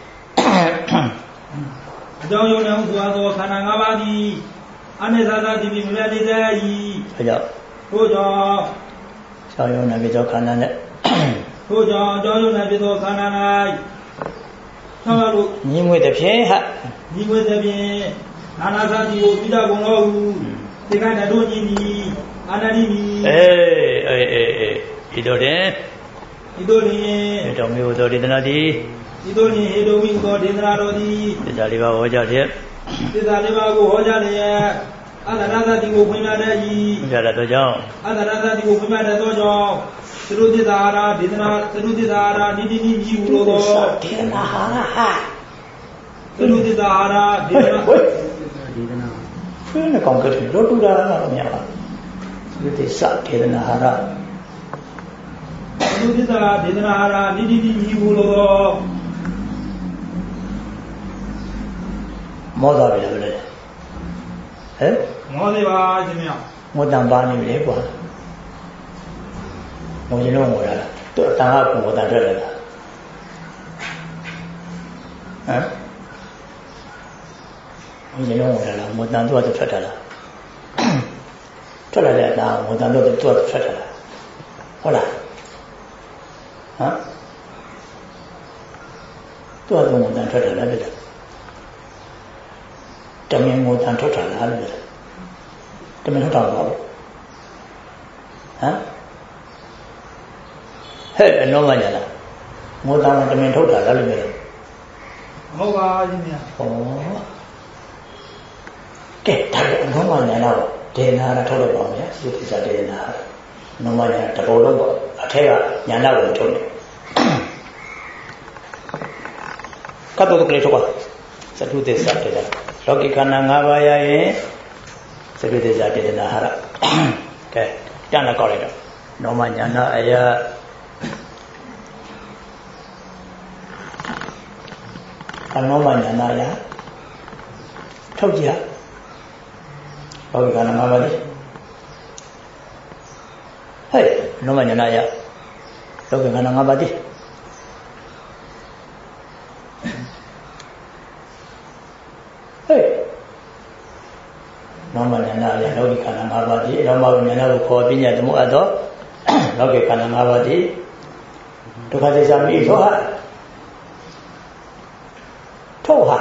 အကြောင်းယုံနာဟုဆိုသောခန္ဓာ၅ပါးသည်အနိစ္စသတိဖြင့်မပြတ်နေစေ၏အဲကြောင့်ထို့ကြောင့်အကြောင်းယုံနာပြီးသောခန္ဓာနဲ့ထို့ကြောင့်အကြောင်းယုံနာပြီးသောခန္ဓာ၌ဆောင်းလို့ညီငွေသည်ဖြင့်ဟညီငွေသည်ဖြင့်နာနာသတိကိုပြုကြကုန်တော်ဟုဒီကတတို့ကြီးသည်အာနတိသည်အေးအေးအေးအေးဒီတော့တဲ့ဒီတို့လျင်ဒီတော်မျိုးသောဒေသနာသည်ဒီတို့လျင်ဟေတုမိသောဒေသနာတော်သည်သစ္စာလေးပါးဟောကြားလျက်သစ္စာလေးပါးကိုဟောကြားလျက်အတ္တရသတိကိုဖွင့်ပြတဲ့ဤဖွင့်ပြတဲ့သောကြောင့်အတ္တရသတိကိုဖွင့်ပြတဲ့သောကြောင့်သရုသစ္စာဟာရဒေသနာသရုသစ္စာဟာရနိတိနိကြီးဟူလိုသောဒေသနာဟာဟာသရုသစ္စာဟာရဒေသနာဒေသနာဘယ်နဲ့ကောင်းကြတယ်လို့တူတာကတော့မရပါဘူးသစ္စာဒေသနာဟာရသရုသစ္စာဒေသနာဟာရနိတိနိကြီးဟူလိုသောမောသားပြီလားဘယ်လဲဟဲ့မောသေးပါရှင်ဗျာမောတန်ပါနေလေကွာမောရင်တော့မောရတာသူအတန်ကမောတန်ထွက်လာတာဟမ်မောရင်တော့မောရလာမောတန်သူကထွက်လာတာထွက်လာတဲ့အတန်မောတန်တော့သူကထွက်လာတာဟုတ်လားဟမ်သူကမောတန်ထွက်လာတယ်ဗျတမင်မောတန်ထွက်လာတာလေတမင်ထွက်တာပါဘူးဟမ်ဟဲ့အနောမညာလားမောတန်တမင်ထုတ်တာလားလို့ပြောတယ်ဟုတ်ပါရှင်ဗျာဟောကဲဒါကအနောမညာလားဒေနာရထုတ်လို့ပါမယ်သုတိစာဒေနာအနောမညာတဘောလုံးပေါ့အထက်ကညာနာကိုထုတ်တယ်ကတ်တော့ကလေးထုတ်ပါတုသစ္စာတေတနာလောကိခန္ဓာ၅ပါးရရင်သတုသစ္စာတေတနာဟာရကဲတန်လည်းကောက်လိုက်တော့နောမညာနာအယအနောမညာနာယထုတ်ကြည့်လောကိခန္ဓာ၅ပါးလေဟဲ့နောမညာနာယလောကိခန္ဓာ၅ပါးတိဟဲ့နောမဉာဏအရာလောကိခန္ဓာ၅ပါးတိနောမဉာဏကိုခေါ်ပညာသမုအပ်သောလောကိခန္ဓာ၅ပါးတိဒုက္ခသစ္စာမိသောဟာထောဟာ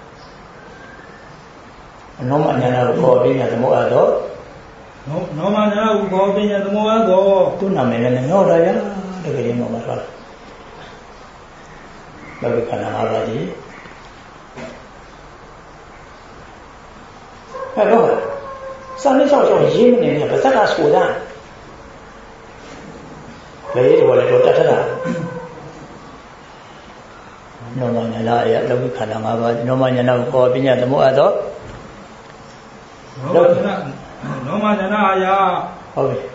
နောမဉာဏကိုခေါ်ပညာသမုအပ်သောနောမဉာဏကိုခေါ်ပညာသမုအပ်သောသူနာမည်နဲ့မျောတာရတကယ်ရင်တော့မှာသွားလောကိခန္ဓာ၅ပါးတိအဲ့တော့စာနေဆောက်ဆောက်ရင်းနေနေပါဇက်ကဆိုတာလေတော့လေတော့တတ်တာနောမဉာဏအရာလောကိခန္ဓာ၅ပါးနောမဉာဏကိုခေါ်ပညာသမုအပ်သောနောမဉာဏနောမဉာဏအရာဟုတ်ပြီ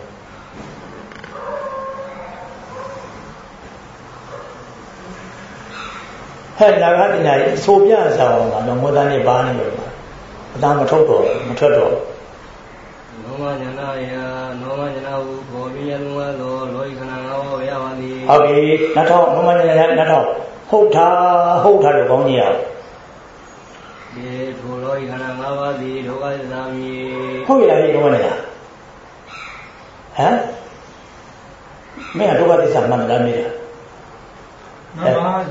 ဟဲ့နာဂတိနာဆိုပြဆောင်ကတော့မောဒနဲ့ပါနေလို့အသာမထုတ်တော့မထွက်တော့နောမဉာဏယနောမဉာဏဟုဘောပိယလုံးဝသောလောကိခန္ဓာ၅ပါးရပါသည်ဟုတ်ပြီနှစ်ထောင်နောမဉာဏနှစ်ထောင်ဟုတ်တာဟုတ်တာလို့ကောင်းကြီးရဒီထိုလောကိခန္ဓာ၅ပါးသည်ဒုက္ခသစ္စာမြည်ဟုတ်ရပြီကောင်းနေတာဟမ်မင်းကဒုက္ခသစ္စာမှန်လားမေးတာမှန်ပါ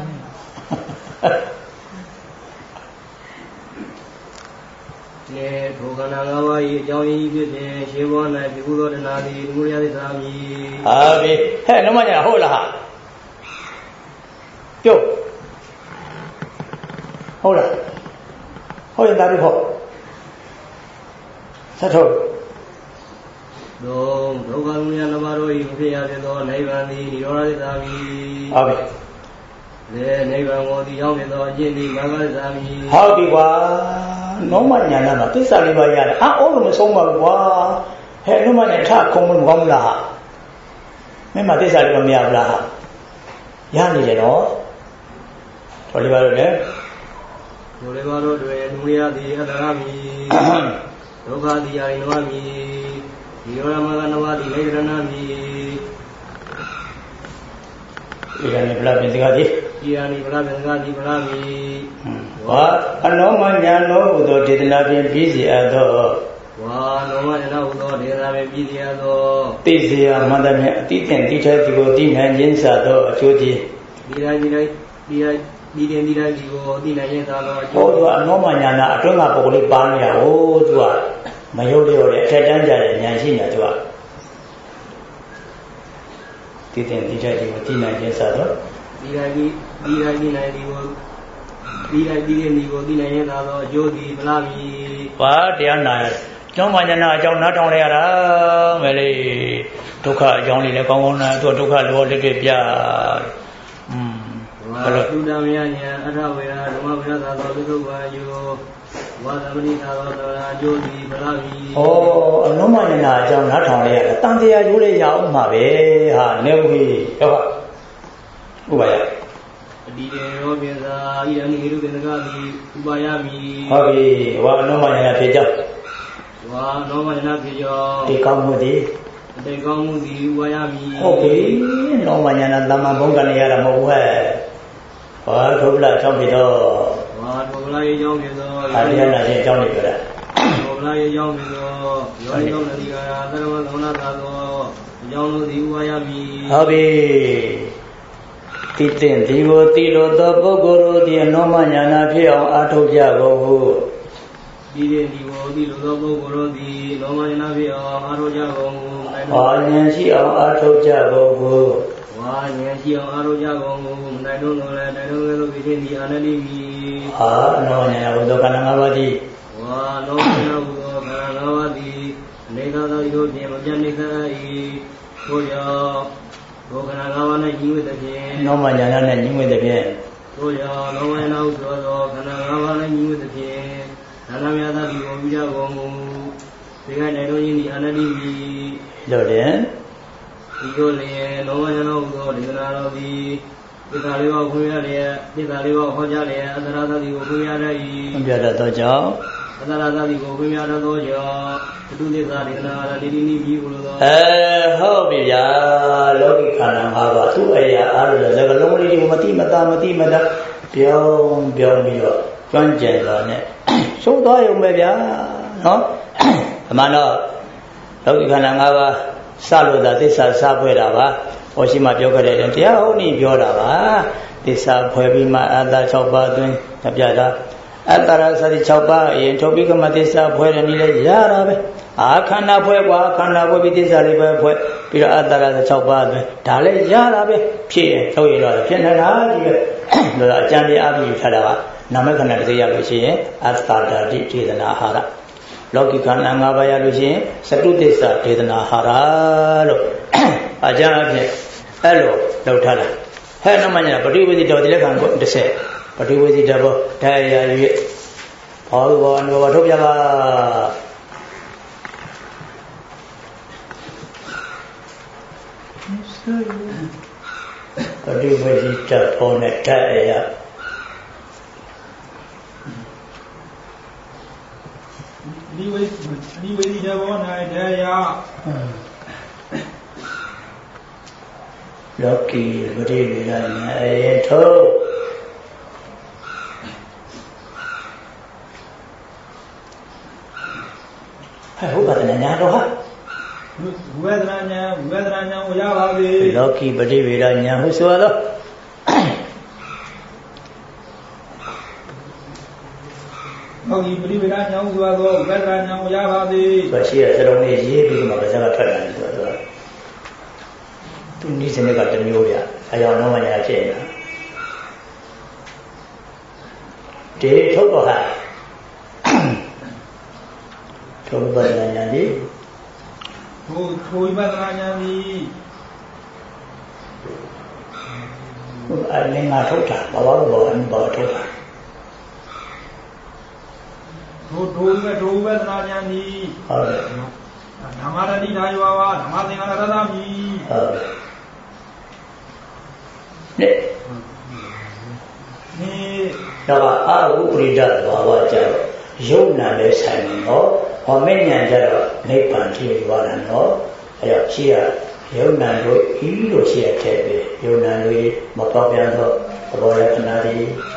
လေဒုက္ခနာ၅ပါး၏အကြောင်းရင်းဖြစ်ခြင်းရှင်းပေါ်၌ပြုသောတဏှာသည်သမုဒယသစ္စာမြည်ဟာပြီဟဲ့နောမညာဟုတ်လားဟာပြုတ်ဟုတ်လားဟုတ်ရင်ဒါပြီးဟုတ်ဆက်ထုတ်သုံးဒုက္ခသမုဒယနှစ်ပါးတို့၏မဖြစ်ရဖြစ်သောနိဗ္ဗာန်သည်និရောဓသစ္စာမြည်ဟုတ်ပြီလေနိဗ္ဗာန်ကိုတည်ရောက်နေသောအကျင့်သည်မဂ္ဂသစ္စာမြည်ဟုတ်ပြီကွာနောမညာနာမှာသစ္စာလေးပါးရတယ်အာအောလို့မဆုံးပါဘူးကွာဟဲ့နောမညာထခုံမကောင်းဘူးလားဟာမင်းမသစ္စာလေးပါးမရဘူးလားဟာရနေတယ်နော်တော်လေးပါတော့လေတော်လေးပါတော့တွင်သမုဒယသည်အတ္တရမြည်ဒုက္ခသည်ယာရိနဝမြည်ဒီရောမဂ္ဂနဝသည်လေရဏမြည်ဒီကနေ့ဗလာပြင်စကားကြီးဒီယာနိဗလာပြင်စကားကြီးဗလာမြည်ဝါအနောမညာနောဟူသောဒေသနာဖြင့်ပြီးစီအပ်သောဝါနောမညာနောဟူသောဒေသနာဖြင့်ပြီးစီအပ်သောသိစေရမှန်သဖြင့်အတိအကျတိထဲဒီကိုသိနိုင်ခြင်းစသောအကျိုးကြီးဒီတိုင်းဒီတိုင်းဒီတိုင်းဒီတိုင်းဒီတိုင်းဒီကိုသိနိုင်ခြင်းစသောအကျိုးဟောသူကအနောမညာနာအတွင်းကပုဂ္ဂလိပါနေရဟိုသူကမယုတ်လျော်တဲ့အထက်တန်းကြတဲ့ဉာဏ်ရှိနေသူကဒီတဲ့ဒီထဲဒီကိုသိနိုင်ခြင်းစသောဒီတိုင်းဒီဒီတိုင်းဒီနိုင်ဒီကိုဒီတိုင်းဒီတဲ့ဒီကိုသိနိုင်ရတာတော့အကျိုးဒီဗလာပြီဘာတရားနာကျောင်းမညာနာအကြောင်းနားထောင်ရတာမယ်လေဒုက္ခအကြောင်းလေးလည်းကောင်းကောင်းနာသူဒုက္ခလောလက်တွေ့ပြอืมဘယ်လိုသုတမယညာအထဝေရဓမ္မဝိရသာသောသုခဝါယောဝါသမဏိသာသောသရအကျိုးဒီဗလာပြီဩအနုမညာနာအကြောင်းနားထောင်ရတာတန်တရားရိုးလေးရအောင်မှာပဲဟာနေဘူးဟုတ်ပါဥပါယအဒီတေရောပြေသာဣရဏိဟိရုကေနကတိဥပါယမိဟုတ်ပြီဝါအနောမညာနာဖြစ်ကြောင်းဝါအနောမညာနာဖြစ်ကြောင်းဒီကောင်းမှုသည်ဒီကောင်းမှုသည်ဥပါယမိဟုတ်ပြီနောမညာနာသမ္မာဘုံကနေရတာမဟုတ်ဘူးဟဲ့ဝါဒုဗလာအကြောင်းဖြစ်တော့ဝါဒုဗလာရဲ့အကြောင်းဖြစ်တော့အာရိယနာရဲ့အကြောင်းတွေပြောတာဒုဗလာရဲ့အကြောင်းဖြစ်တော့ယောနိသောနတိကာယသရဝသမဏသာသောအကြောင်းတို့သည်ဥပါယမိဟုတ်ပြီတိတဲ့ဒီကိုတိလို့သောပုဂ္ဂိုလ်တို့သည်အနောမညာနာဖြစ်အောင်အားထုတ်ကြကုန်ဟုဒီတဲ့ဒီကိုတိလို့သောပုဂ္ဂိုလ်တို့သည်လောမညာနာဖြစ်အောင်အားထုတ်ကြကုန်ဟုအာဉာဏ်ရှိအောင်အားထုတ်ကြကုန်ဟုဝါဉာဏ်ရှိအောင်အားထုတ်ကြကုန်ဟုမနိုင်တော့လို့လည်းနိုင်တော့လည်းလို့ဖြစ်သည်အာနတိမိအာအနောဉာဏ်ဘုဒ္ဓကဏ္ဍ၅ပါးသည်ဝါလောမညာဘုဒ္ဓကဏ္ဍ၅ပါးသည်အနေသာသောဤတို့ဖြင့်မပြတ်နေကြ၏ထို့ကြောင့်ဒုက္ခနာ၅ပါး၌ညီဝေသဖြင့်နောမညာနာနဲ့ညီဝေသဖြင့်ဝတို့ကြောင့်လောဘနောက်သောသောခန္ဓာ၅ပါး၌ညီဝတ်သဖြင့်ဒါနမြတ်သာဒီကိုပြုကြကုန်မူဒီကနေ့တို့ယင်းဒီအနတ္တိမီလို့တယ်ဒီလိုလျင်လောဘနောက်သောဒေသနာတော်သည်သစ္စာလေးပါးခွင့်ရလျက်သစ္စာလေးပါးဟောကြားလျက်အတ္တရသတိကိုခွင့်ရတတ်၏ခွင့်ရတတ်သောကြောင့်အတ္တရသတိကိုခွင့်ရတတ်သောကြောင့်ဘုသူသစ္စာဒေသနာရတိတိနိပြီးကိုလိုသောအဲဟုတ်ပြီဗျာလောကီခန္ဓာ၅ပါးသူ့အရာအားလို့စကလုံးလေးကိုမတိမတာမတိမတာပြောင်းပြောင်းပြီးတော့ကျွမ်းကျင်တော်နဲ့သိုးသွားရုံပဲဗျာနော်အမှန်တော့လောကီခန္ဓာ၅ပါးစလို့သာသစ္စာစဖွဲ့တာပါဟောရှိမှပြောခဲ့တဲ့တရားဟုတ်နေပြောတာပါသစ္စာဖွဲ့ပြီးမှအတ္တ၆ပါးအတွင်းပြတာအတ္တရသတိ၆ပါးအရင်ထုတ်ပြီးကမှသစ္စာဖွဲ့တယ်နည်းလဲရတာပဲအာခန္ဓာဖွဲ့กว่าခန္ဓာဖွဲ့ပြီးသစ္စာလေးပဲဖွဲ့ပြီးတော့အတ္တရ၆ပါးအတွင်းဒါလည်းရတာပဲဖြစ်ရင်ထုတ်ရင်တော့ဖြစ်နေတာကြီးပဲလို့အကျမ်းပြအပြည့်ထားတာကနာမခန္ဓာတစ်စိတ်ရလို့ရှိရင်အတ္တဓာတိဒေသနာဟာရလောကီခန္ဓာ၅ပါးရလို့ရှိရင်သတုသစ္စာဒေသနာဟာရလို့အကျမ်းအဖြစ်အဲ့လိုလောက်ထားတာဟဲ့နောက်မှညပฏิဝေစီတော်တိလက်ခံကိုတစ်ဆက်ပฏิဝေစီတဘောတရားရည်ဘောဘောအနုဘောထုတ်ပြပါပฏิဝေစီတဘောနဲ့တရားဒီဝေဒီဝေဒီတဘော၌တရားလောကီပฏิဝေဒနာအေထုဟဲ့ဟုတ်ပါတယ်ညာတော့ဟာဝေဒနာညာဝေဒနာညာကိုရပါပြီလောကီပฏิဝေဒညာဟုဆိုတော့လောကီပฏิဝေဒညာဟုဆိုတော့ဝေဒနာညာကိုရပါပြီဆိုရှိရစလုံးလေးရေးပြီးမှပါးစပ်ကထွက်လာတယ်ဆိုတော့သူနိစ္စနဲ့ကတမျိုးပြအယောင်တော့မှညာဖြစ်နေတာဒီထုတ်တော့ဟာထိုဝိပဿနာဉာဏ်ဒီထိုထိုဝိပဿနာဉာဏ်ဒီဟိုအလင်းငါထုတ်တာဘာလို့ဘောအင်းဘောထုတ်တာထိုထိုကထိုဝိပဿနာဉာဏ်ဒီဟုတ်တယ်ဓမ္မရတိဓာယောဝါဓမ္မသင်္ဃာရတသမီဟုတ်နဲ့နေတော့အာဟုပရိဒတ်ဘာဝကြတော့ယုံနာနဲ့ဆိုင်နေတော့ဟောမဉ္ဇဉ်ကြတော့နိဗ္ဗာန်ဖြစ်သွားတယ်နော်အဲ့တော့ရှိရယုံနာတို့ဤလို့ရှိရတဲ့ပဲယုံနာတို့မပေါက်ပြန်တော့ဘောရတနာတွေ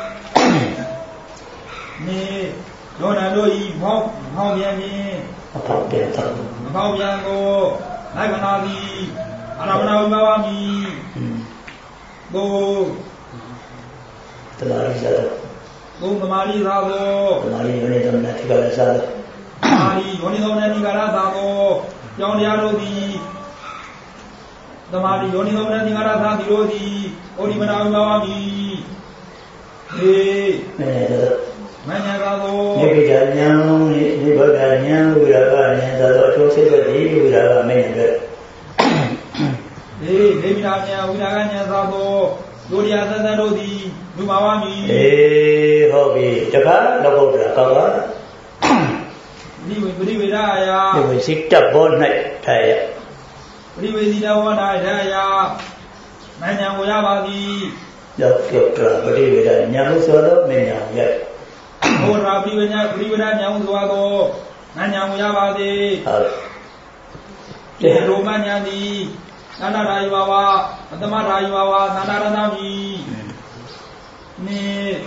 နေယုံနာတို့ဤဘောက်ဘောက်ပြန်ခြင်းမပေါက်ပြန်တော့မပေါက်ပြန်ကိုလိုက်ခနာသည်အာရမဏဥပဝါမိဘုတလာရိဇာဘုသမာရိသာသောသမာရိယောနိသောနတိကရသာသမာရိယောနိသောနတိကရသာသောကြောင့်တရားတို့သည်သမာရိယောနိသောနတိကရသာသည်တို့သည်ဩဒီမနာဥပဝါမိဟေမဉ္ဇာသာသောနိဗ္ဗာန်ဉာဏ်နိဗ္ဗာန်ဉာဏ်ဝိရာဂဉာဏ်သာသောအထူးစိတ်သက်သည်ဝိရာဂမဉ္ဇဉ်ပဲဟေနိဗ္ဗာန်ဉာဏ်ဝိရာဂဉာဏ်သာသောဒုတိယသတ္တတို့သည်လူပါဝါမီအေးဟုတ်ပြီတခါတော့ဟုတ်တာကောင်းပါဒီဝိပရိဝေဒာယဒီဝိစိတ္တဘော၌ထိုင်ရပရိဝေစီတဘော၌ထိုင်ရမဉ္ဇဉ်ကိုရပါသည်ရောက်ကြောက်တာပရိဝေဒညာဟုဆိုတော့မဉ္ဇဉ်ရဟောရာပရိဝေဒပရိဝေဒညာဟုဆိုတော့မဉ္ဇဉ်ကိုရပါသည်ဟုတ်ဒီလိုမဉ္ဇဉ်သည်သန္တာရာယဝဝအတ္တမရာယဝဝသန္တာရဏမိနေ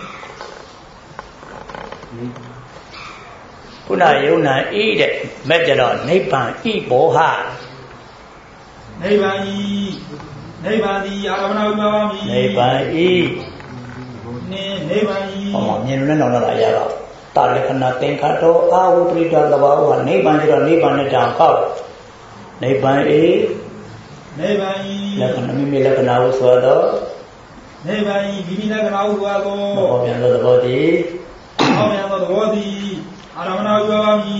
ခုနယုံနာဤတဲ့မဲ့ကြတော့နိဗ္ဗာန်ဤဘောဟနိဗ္ဗာန်ဤနိဗ္ဗာန်သည်အာရမဏဥပဝါမိနိဗ္ဗာန်ဤနေနိဗ္ဗာန်ဤဟောမြင်လို့လည်းတော့လာရတော့တာလက္ခဏာသင်္ခါတောအာဟုပရိဒသဘာဝဟာနိဗ္ဗာန်ကျတော့နိဗ္ဗာန်နဲ့တန်ပေါက်နိဗ္ဗာန်ဤနိဗ္ဗာန်ဤလက္ခဏာမိမိလက္ခဏာဟုဆိုတော့နိဗ္ဗာန်ဤမိမိလက္ခဏာဟုဆိုသောဟောပြန်သောသဘောတည်းဟောပြန်သောသဘောတည်းအာရမဏဥပဝါမိ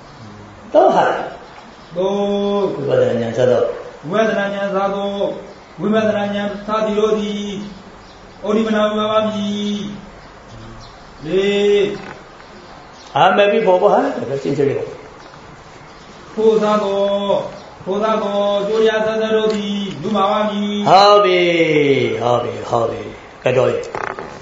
တော့ဟာသောဝိပဿနာဉာဏ်သာသောဝေဒနာဉာဏ်သာသောဝိပဿနာဉာဏ်သာတိတို့သည်ဩဒီမနာဝပါမည်လေအာမေပြီဘောဘောဟာဒါရှင်းချလေးထိုသာကောထိုသာကောကျိုးရသသတို့သည်လူပါပါမည်ဟုတ်ပြီဟုတ်ပြီဟုတ်ပြီကတော်